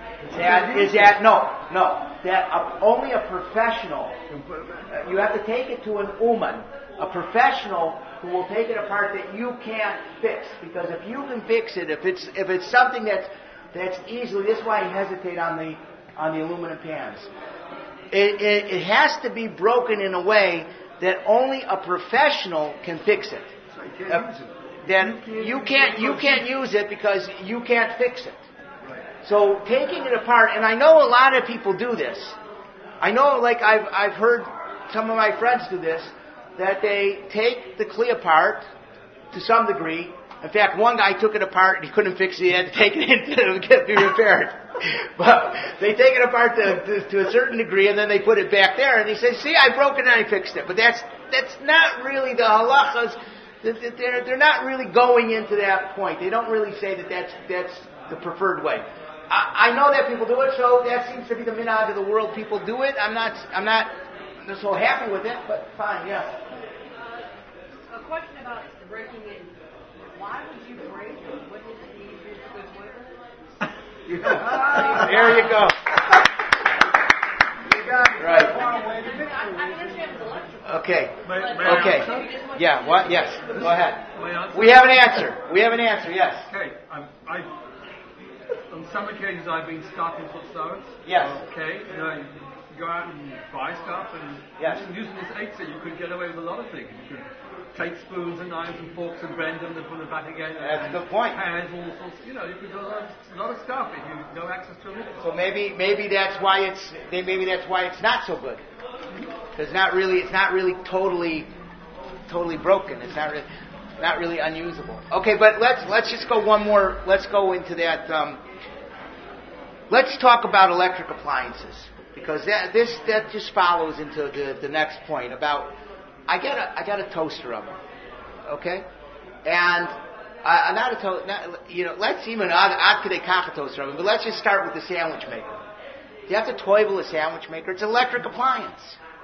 Only a professional. You have to take it to an uman, a professional who will take it apart that you can't fix. Because if you can fix it, if it's something that's easily, this is why I hesitate on the aluminum pans. It has to be broken in a way that only a professional can fix it. So you can't use it. Then you can't use it because you can't fix it. So taking it apart, and I know a lot of people do this. I know, like I've heard some of my friends do this, that they take the Kli apart to some degree. In fact, one guy took it apart and he couldn't fix it. He had to take it in to be repaired. But they take it apart to a certain degree, and then they put it back there, and he says, "See, I broke it and I fixed it." But that's not really the halachas. They're not really going into that point. They don't really say that that's the preferred way. I know that people do it, so that seems to be the minhag of the world. People do it. I'm not so happy with it, but fine. Yes. A question about breaking it. Why would you break it? Wouldn't it be easier to go toilet? There you go. Right. I understand it's electrical. Okay. May Yeah. What? Yes. Go ahead. We have an answer. Yes. Okay. On some occasions I've been stuck in Futsaris. Yes. Okay. You go out and buy stuff, and Yes. using this eight-set you could get away with a lot of things. You could take spoons and knives and forks and bend them and put them back again. That's a good point. Pans, all sorts. You could do a lot of stuff if you have no access to a mixer. So maybe that's why it's not so good. Because it's not really totally broken. It's not really unusable. Okay, but let's just go one more. Let's go into that. Let's talk about electric appliances, because that just follows into the next point about I got a toaster oven, okay, and let's even ad kidei kachatos, but let's just start with the sandwich maker. You have to toivel a sandwich maker. It's an electric appliance.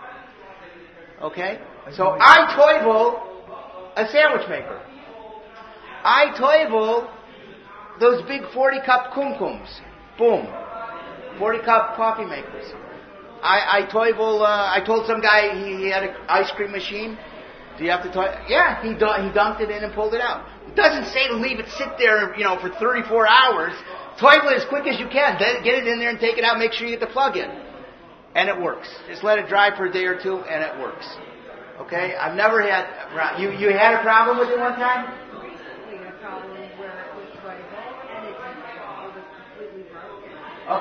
Okay? So I toivel a sandwich maker. I toivel those big 40-cup kumkums. Boom. 40-cup coffee makers. I told some guy he had an ice cream machine. Do you have to toivel? Yeah, he dunked it in and pulled it out. It doesn't say to leave it sit there, for 34 hours. Toivel it as quick as you can. Then get it in there and take it out. Make sure you get the plug in. And it works. Just let it dry for a day or two, and it works. Okay? I've never had... You had a problem with it one time? Recently, a problem where it was toivel, and it was completely broken.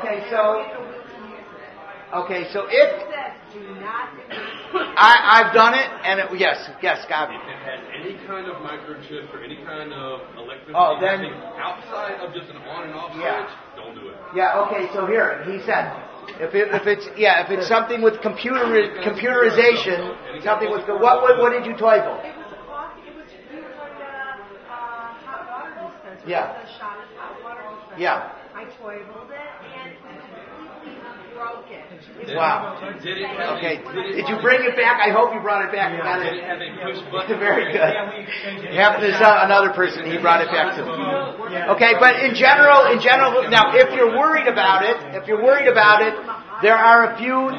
Okay, so if... Do not... I've done it, and yes, Gabi. If it has any kind of microchip or any kind of electricity then outside of just an on and off switch, don't do it. Yeah, okay, so here, he said, if it's something with computerization, something with, what did you toivel? It was a coffee, it was like a hot water dispenser. Yeah. It was a shot of hot water dispenser. Yeah. I toiveled it, and completely broke it. Wow. Okay. Did you bring it back? I hope you brought it back. Did it have a push button? Very good. There's another person. He brought it back to me. Okay, but in general, now if you're worried about it, there are a few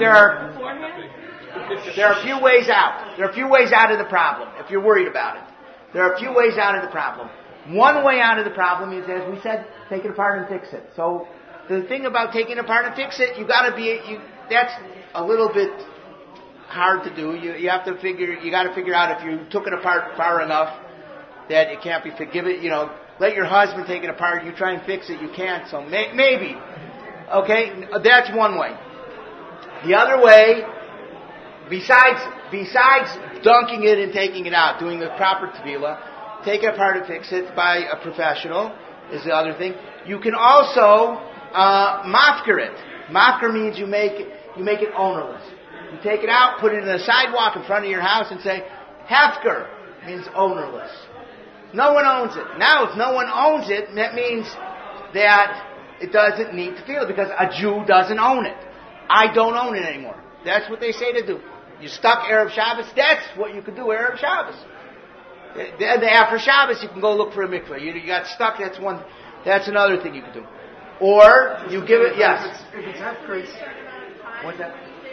ways out. There are a few ways out of the problem. If you're worried about it, there are a few ways out of the problem. One way out of the problem is, as we said, take it apart and fix it. So the thing about taking it apart and fix it, that's a little bit hard to do. You got to figure out if you took it apart far enough that it can't be forgiven. Let your husband take it apart. You try and fix it, you can't. So maybe, okay, that's one way. The other way, besides dunking it and taking it out, doing the proper tevilah, take it apart and fix it by a professional is the other thing. You can also mafker it. Mafker means you make it ownerless. You take it out, put it in a sidewalk in front of your house and say, Hefker means ownerless. No one owns it. Now, if no one owns it, that means that it doesn't need to feel it because a Jew doesn't own it. I don't own it anymore. That's what they say to do. You stuck Erev Shabbos, that's what you could do Erev Shabbos. Then after Shabbos, you can go look for a mikveh. You got stuck, that's another thing you can do. Or you give it, yes. If it's Hefker, what's that?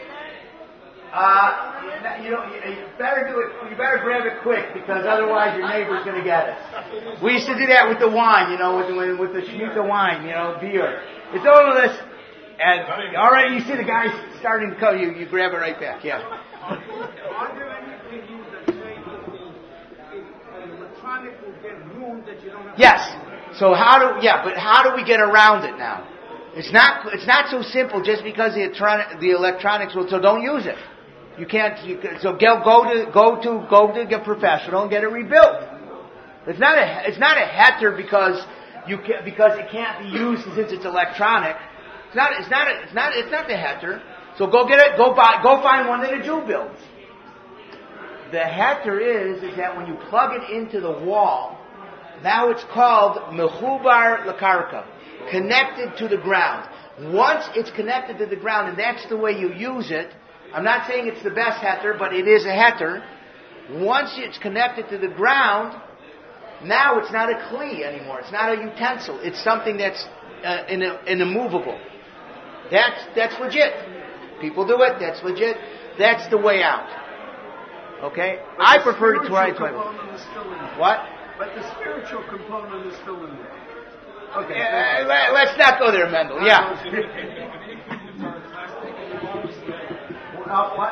You better do it. You better grab it quick because otherwise your neighbor's going to get it. We used to do that with the wine, with the Shemitah wine, beer. It's ownerless, and already you see the guys starting to come. You grab it right back. Yeah. Are there any things that say the electronic will get ruined that you don't have? Yes. So how do we get around it now? It's not so simple just because the electronics will. So don't use it. You can't. So go to get professional and get it rebuilt. It's not a heter because it can't be used since it's electronic. It's not the heter. So go get it. Go find one that a Jew builds. The heter is that when you plug it into the wall, now it's called mechubar lakarka, connected to the ground. Once it's connected to the ground, and that's the way you use it. I'm not saying it's the best heter, but it is a heter. Once it's connected to the ground, now it's not a kli anymore. It's not a utensil. It's something that's immovable. That's legit. People do it. That's legit. That's the way out. Okay? I prefer to try. What? But the spiritual component is still in there. Okay. Let's not go there, Mendel. Yeah. What?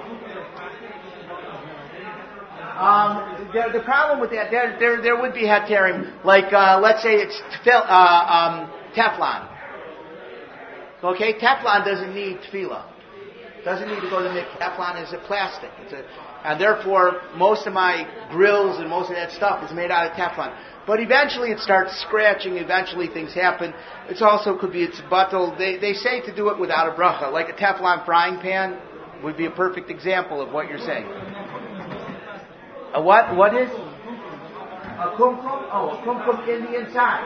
The problem with that, there would be heterim. Like, let's say it's Teflon. Okay, Teflon doesn't need tefillah. Doesn't need to go to the mikveh. Teflon is a plastic. And therefore, most of my grills and most of that stuff is made out of Teflon. But eventually it starts scratching. Eventually things happen. It's bottle. They say to do it without a bracha. Like a Teflon frying pan would be a perfect example of what you're saying. What is? A kumkum? Oh, a kumkum in the inside.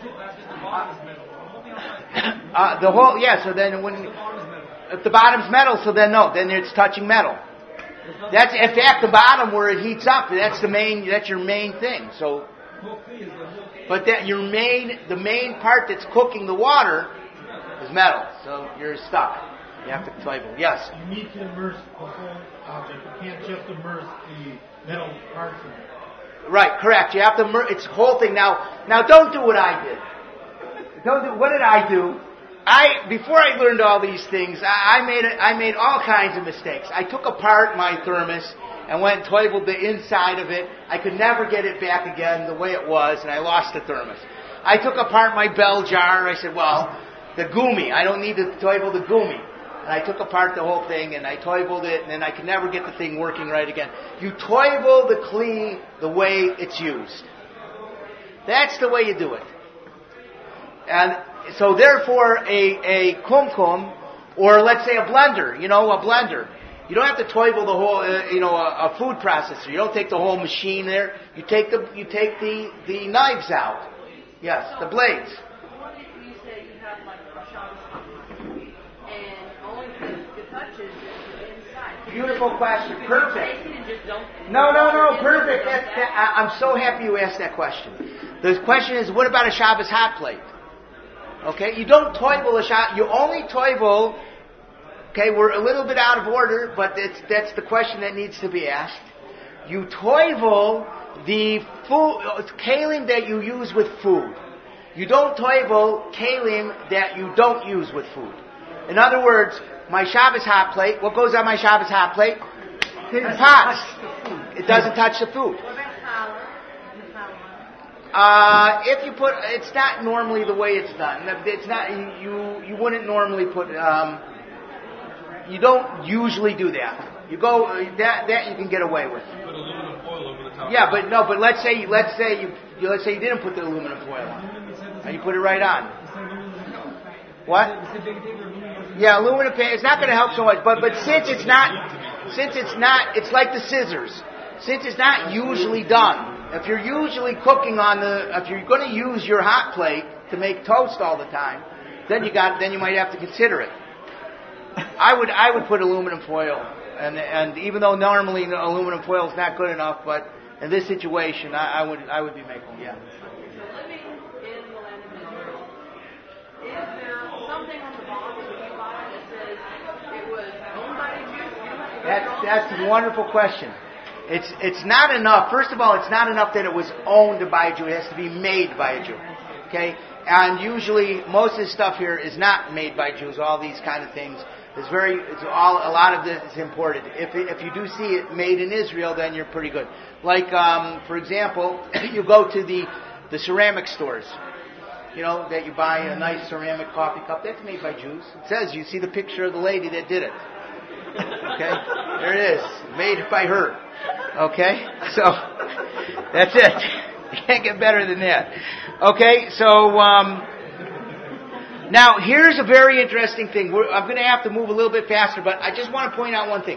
The whole, so then if the bottom's metal, so then no, then it's touching metal. That's, in fact, the bottom where it heats up, that's your main thing. So, but the main part that's cooking the water is metal. So you're stuck. You have to toivel. Yes? You need to immerse the whole object. You can't just immerse the metal parts in it. Right, correct. You have to it's the whole thing. Now don't do what I did. What did I do? Before I learned all these things, I made all kinds of mistakes. I took apart my thermos and went and toiveled the inside of it. I could never get it back again the way it was, and I lost the thermos. I took apart my bell jar. I said, well, the gumi, I don't need to toivel the gumi. And I took apart the whole thing, and I toiveled it, and then I could never get the thing working right again. You toivel the kli the way it's used. That's the way you do it. And so therefore, a kumkum, or let's say a blender, a blender. You don't have to toivel the whole, a food processor. You don't take the whole machine there. You take the knives out. Yes, the blades. What if you say you have like a Shabbos hot and only the touches is the inside? Beautiful question. Perfect. Just No, perfect. I'm so happy you asked that question. The question is, what about a Shabbos hot plate? Okay, you don't toivel a Shabbos. You only toivel. Okay, we're a little bit out of order, but that's the question that needs to be asked. You toivel the food, kalim that you use with food. You don't toivel kalim that you don't use with food. In other words, my Shabbos hot plate, what goes on my Shabbos hot plate? Pots. It doesn't touch the food. If you put, it's not normally the way it's done. It's not, you wouldn't normally put, you don't usually do that. You go, that you can get away with. Put aluminum foil over the top. Yeah, but let's say you didn't put the aluminum foil on. And you put it right on. What? Yeah, aluminum paint. It's not going to help so much. But since it's not, it's like the scissors. Since it's not usually done. If you're usually cooking if you're going to use your hot plate to make toast all the time, then you might have to consider it. I would put aluminum foil, and even though normally aluminum foil is not good enough, but in this situation, I would be making living in the land of Israel, is there something on the box that you buy that says it was owned by a Jew? That's a wonderful question. It's not enough. First of all, it's not enough that it was owned by a Jew. It has to be made by a Jew. Okay? And usually, most of this stuff here is not made by Jews. All these kind of things. A lot of this is imported. If you do see it made in Israel, then you're pretty good. Like, for example, you go to the ceramic stores. That you buy a nice ceramic coffee cup. That's made by Jews. It says, you see the picture of the lady that did it. Okay? There it is. Made by her. Okay? So, that's it. You can't get better than that. Okay? So, now here's a very interesting thing. I'm going to have to move a little bit faster, but I just want to point out one thing.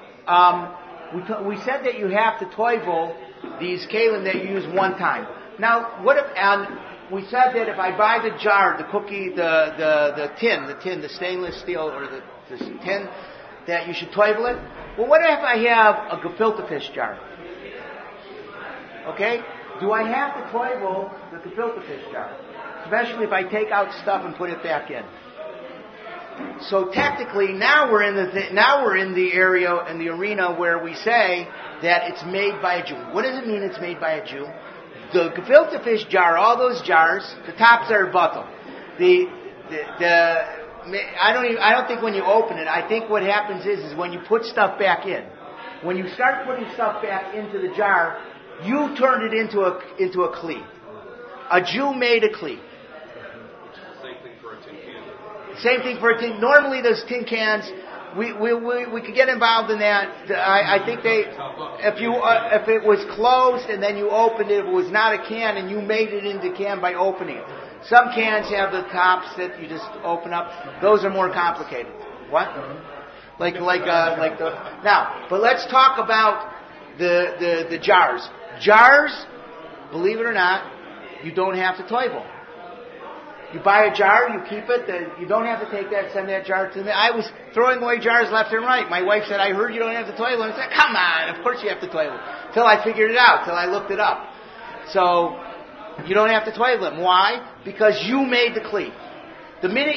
We said that you have to toivel these kalim that you use one time. Now, and we said that if I buy the jar, the cookie, the tin, the stainless steel, or the tin, that you should toivel it. Well, what if I have a gefilte fish jar? Okay? Do I have to toivel the gefilte fish jar? Especially if I take out stuff and put it back in. So technically, now we're in the area, in the arena where we say that it's made by a Jew. What does it mean it's made by a Jew? The gefilte fish jar, all those jars, the tops are bottom. I don't think when you open it. I think what happens is when you put stuff back in. When you start putting stuff back into the jar, you turn it into a kli. A Jew made a kli. Same thing for a tin can. Same thing for a tin. Normally, those tin cans, we could get involved in that. I think if it was closed and then you opened it, if it was not a can and you made it into a can by opening it. Some cans have the tops that you just open up. Those are more complicated. What? Now, but let's talk about the jars. Jars believe it or not, you don't have to toivel. You buy a jar, you keep it, you don't have to take that, send that jar to me. I was throwing away jars left and right. My wife said, I heard you don't have to toivel. And I said, come on, of course you have to toivel. Till I figured it out, till I looked it up. So, you don't have to toivel them. Why? Because you made the kli. The minute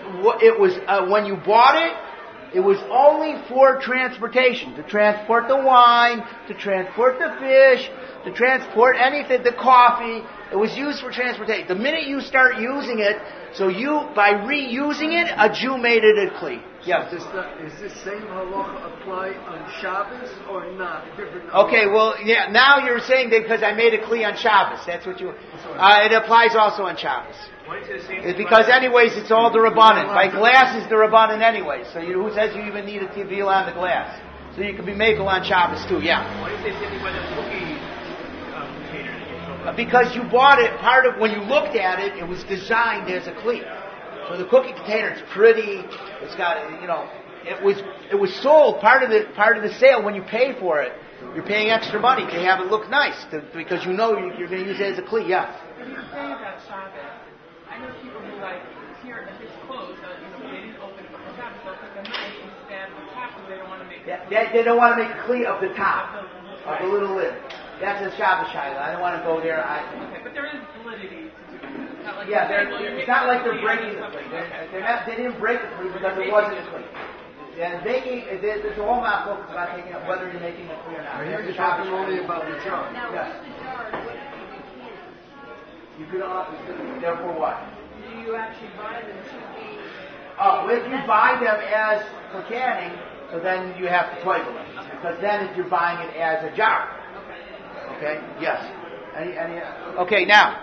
when you bought it, it was only for transportation. To transport the wine, to transport the fish, to transport anything, the coffee. It was used for transportation. The minute you start using it, by reusing it, a Jew made it a kli. Yes. Is this same halacha apply on Shabbos or not? Okay, well, yeah, now you're saying that because I made a kli on Shabbos. That's what you... it applies also on Shabbos. It's because anyways, it's all the Rabbanan. By glass is the Rabbanan anyways. So who says you even need a tevila on the glass? So you can be makel on Shabbos too, yeah. Why do you say something about the cookie container? Because you bought it, when you looked at it, it was designed as a kli. So the cookie container, it's pretty, it's got, it was sold, part of the sale when you pay for it, you're paying extra money to have it look nice, because you know you're going to use it as a kli, yeah. If you're saying about Shabbos, I know people who here if it's closed, they didn't open it for Shabbos, they'll put the knife instead of the top because they don't want to make it. They don't want to make a kli of the top, of the little lid. That's a Shabbos shayla. I don't want to go there. Okay, but there is validity to it. Not like it's not like they're breaking the kli. They didn't break the kli because it wasn't a kli. And the whole mouth focus about taking up whether you're making a kli or not. Here you're talking only about the jar. Now, yes. with the jar, what if you can't? Therefore what? Do you actually buy them to be... If you buy them as for canning, so then you have to toivel them. Because then if you're buying it as a jar. Okay? Yes. Okay, now,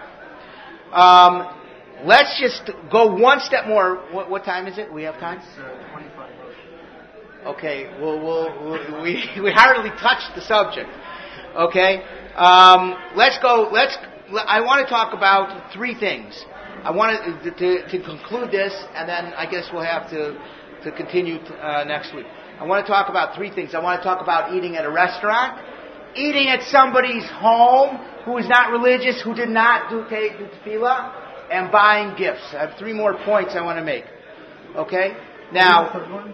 let's just go one step more. What time is it? We have time? It's 25 minutes. Okay, we hardly touched the subject. Okay? Let's go, I want to talk about three things. I want to conclude this, and then I guess we'll have to continue next week. I want to talk about three things. I want to talk about eating at a restaurant, eating at somebody's home who is not religious, who did not do tefillah, and buying gifts. I have three more points I want to make. Okay? Now,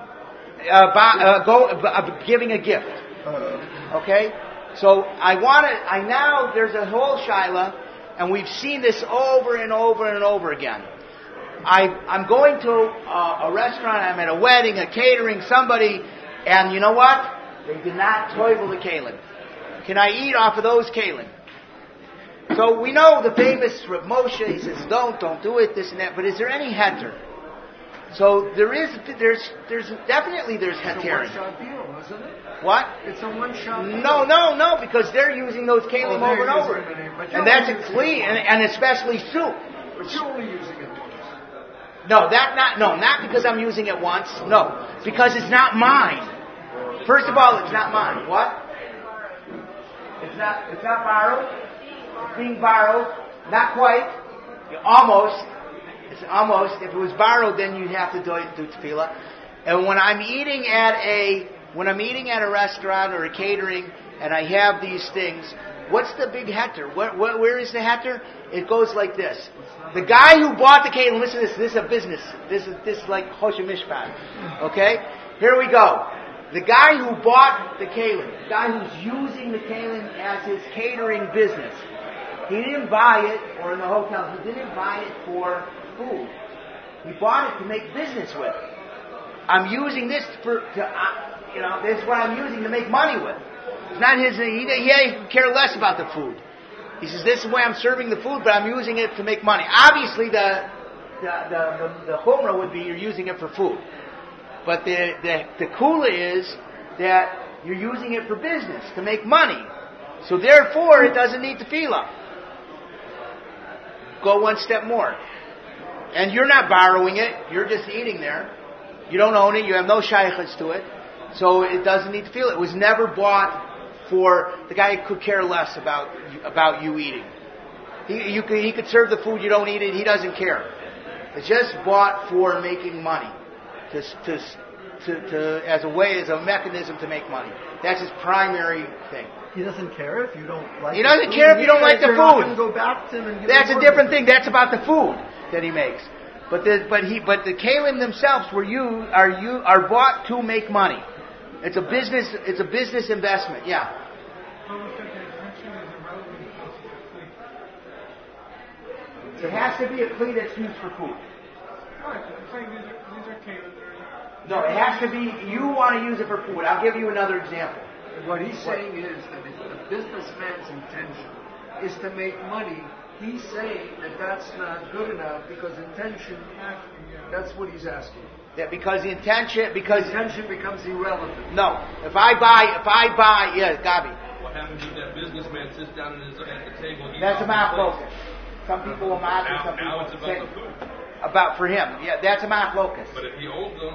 giving a gift. Okay? So now there's a whole shaila, and we've seen this over and over and over again. I'm going to a restaurant, I'm at a wedding, a catering, somebody, and you know what? They did not toivel the kalim. Can I eat off of those kalim? So we know the famous Rav Moshe, he says, don't do it, this and that, but is there any heter? So there's definitely heter. It's a one-shot deal, isn't it? What? It's a one-shot deal. No, because they're using those kalim over and over. And that's a kli, and especially soup. But you're only using it once. Not because I'm using it once. No, because it's not mine. First of all, it's not mine. What? It's not borrowed. It's being borrowed. Not quite. Almost. It's almost. If it was borrowed, then you have to do tefillah. And when I'm eating at a restaurant or a catering, and I have these things, what's the big heter? Where is the heter? It goes like this. The guy who bought the kalim, listen to this. This is a business. This is like Choshen Mishpat. Okay? Here we go. The guy who bought the kalim, the guy who's using the kalim as his catering business, he didn't buy it, or in the hotel, he didn't buy it for food. He bought it to make business with. I'm using this this is what I'm using to make money with. It's not his, he could care less about the food. He says, this is the way I'm serving the food, but I'm using it to make money. Obviously, the chumrah would be you're using it for food. But the kula is that you're using it for business, to make money. So therefore, it doesn't need tefillah. Go one step more. And you're not borrowing it, you're just eating there. You don't own it, you have no shaykhs to it. So it doesn't need tefillah. It was never bought for the guy who could care less about you eating. He could serve the food, you don't eat it, he doesn't care. It's just bought for making money, as a mechanism to make money. That's his primary thing. He doesn't care if you don't like. He doesn't care if you don't like the You're not food. gonna go back to him and give That's him a more different money. thing. That's about the food that he makes. But the kalim themselves are bought to make money. It's a business. It's a business investment. Yeah. It has to be a kli that's used for food. No, it has to be. You want to use it for food. I'll give you another example. What he's saying is that if the businessman's intention is to make money, he's saying that that's not good enough because intention. That's what he's asking. Yeah, because intention becomes irrelevant. No, if I buy, yeah, Gabi. What happens if that businessman sits down at the table? That's a machlokas. Some people will mock it. Some now people it's say about the food. about for him. Yeah, that's a machlokas. But if he owns them,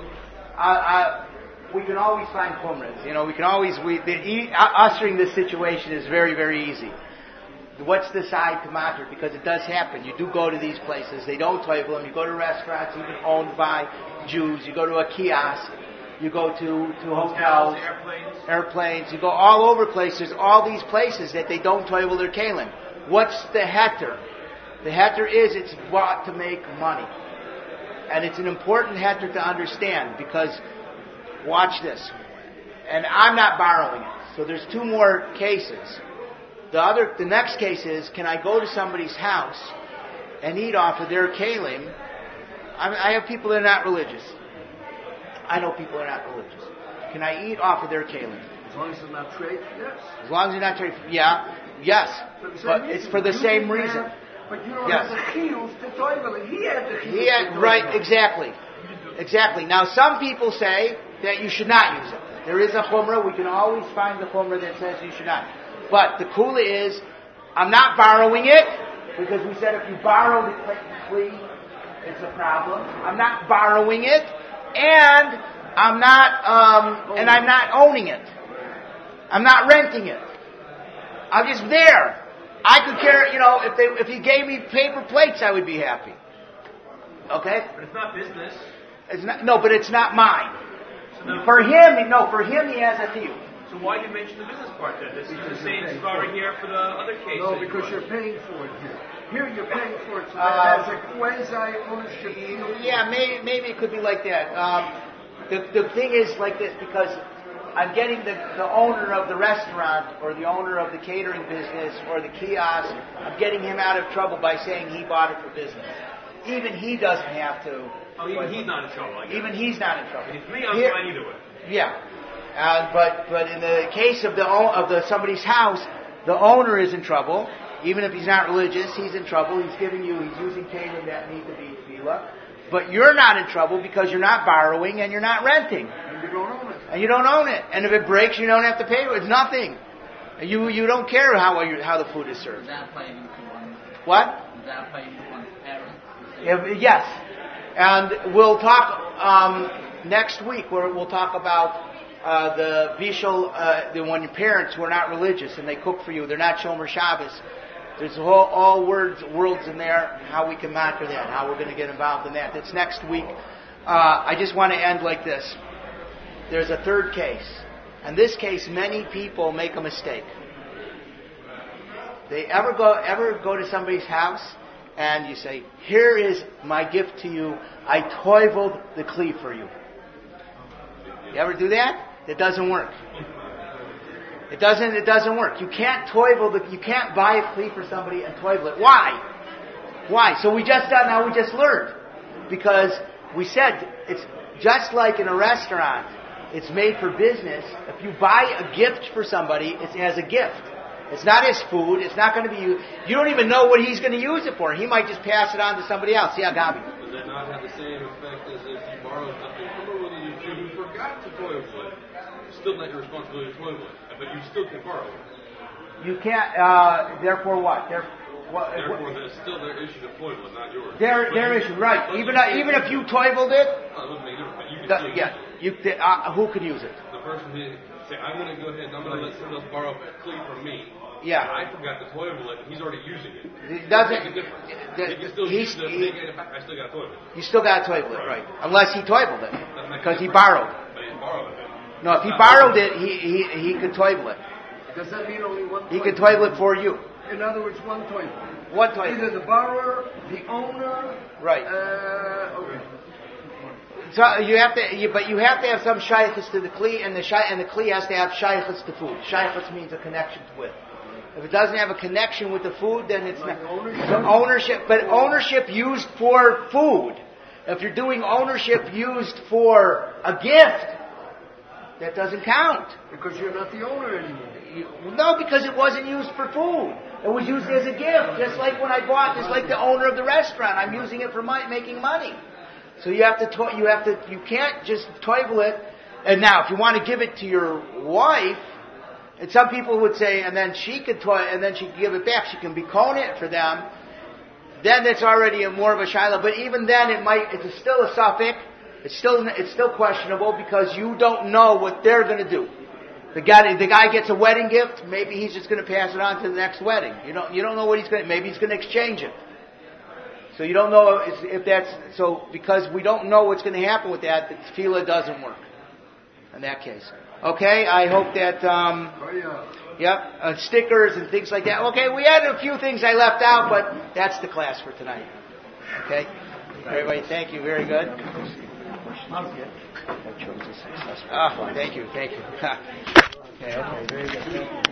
we can always find chumras. You know, we can always ushering this situation is very, very easy. What's the side to matter? Because it does happen. You do go to these places. They don't toivel them. You go to restaurants even owned by Jews. You go to a kiosk. You go to hotels, airplanes. You go all over places. All these places that they don't toivel their kalim. What's the heter? The heter is it's bought to make money. And it's an important heter to understand because, watch this. And I'm not borrowing it. So there's two more cases. The next case is, can I go to somebody's house and eat off of their kalim? I have people that are not religious. I know people that are not religious. Can I eat off of their kalim? As long as they're not trade, yes. As long as they're not trade, yeah, yes. But it's for the same reason. But you don't have the keels to toivel it. He had the keels. Right, exactly. Now, some people say that you should not use it. There is a chumrah. We can always find the chumrah that says you should not. But the kula is, I'm not borrowing it, because we said if you borrow the kli, it's a problem. I'm not borrowing it, and I'm not owning it. I'm not renting it. I'm just there. I could care, if he gave me paper plates, I would be happy. Okay? But it's not business. But it's not mine. So for him, he has a deal. So why do you mention the business part then? This is the same story here for the other case. No, because you're paying for it here. Here you're paying for it, so that has a quasi-ownership deal. Yeah, maybe it could be like that. The thing is like this, because I'm getting the owner of the restaurant or the owner of the catering business or the kiosk, I'm getting him out of trouble by saying he bought it for business. Even he doesn't have to. Oh, even he's not in trouble. Even he's not in trouble. It's me, I'm fine either way. Yeah. But in the case of somebody's house, the owner is in trouble. Even if he's not religious, he's in trouble. He's using kalim that need to be tefillah. But you're not in trouble because you're not borrowing and you're not renting. And you don't own it. And you don't own it. And if it breaks, you don't have to pay for it. It's nothing. You don't care how the food is served. What? Yes. And we'll talk next week. We'll talk about the bishul, when your parents who are not religious and they cook for you, they're not shomer Shabbos. There's all worlds in there. How we can matter that. How we're going to get involved in that. That's next week. I just want to end like this. There's a third case. In this case, many people make a mistake. They ever go to somebody's house and you say, "Here is my gift to you. I toiveled the kli for you." You ever do that? It doesn't work. It doesn't work. You can't you can't buy a kli for somebody and toivel it. Why? So we just learned. Because we said it's just like in a restaurant, it's made for business. If you buy a gift for somebody, it's as a gift. It's not his food. It's not going to be used. You don't even know what he's going to use it for. He might just pass it on to somebody else. Yeah, Gabi. Does that not have the same effect as if you borrow something from a religious Jew who forgot to toilet it? It's still not your responsibility to toilet it, but you still can borrow it. You can't. Therefore, what? Therefore, it's still their issue to toilet, not yours. Their issue, right? Even if you toiveled it. Well, it wouldn't make a difference. You can still use it. Who could use it? The person who say, "I'm going to go ahead and I'm going to let somebody else borrow a kli from me." Yeah. I forgot to toilet it. He's already using it. It doesn't make a difference. He can still use it. I still got to toilet it. You still got to toivel it, right? Unless he toiveled it because he borrowed. But No, if he borrowed it, he could toivel it. Does that mean only one? He could toivel it for you. In other words, one toivel. One toivel. Either the borrower, the owner. Right. Okay. So you have to, but you have to have some shaykhus to the kli, and the kli has to have shaykhus to food. Shaykhus means a connection with. If it doesn't have a connection with the food, then it's not ownership. But ownership used for food. If you're doing ownership used for a gift, that doesn't count. Because you're not the owner anymore. No, because it wasn't used for food. It was used as a gift, just like when I bought. Just like the owner of the restaurant, I'm using it for making money. So you can't just toivel it. And now, if you want to give it to your wife, and some people would say, and then she could give it back. She can becone it for them. Then it's already more of a shiloh. But even then, it's still a suffix. It's still questionable because you don't know what they're going to do. The guy gets a wedding gift. Maybe he's just going to pass it on to the next wedding. You don't know what he's going to. Maybe he's going to exchange it. So you don't know if that's so because we don't know what's going to happen with that. The tefillah doesn't work in that case. Okay, I hope that. Stickers and things like that. Okay, we had a few things I left out, but that's the class for tonight. Okay, everybody, thank you. Very good. Thank you. Okay, very good.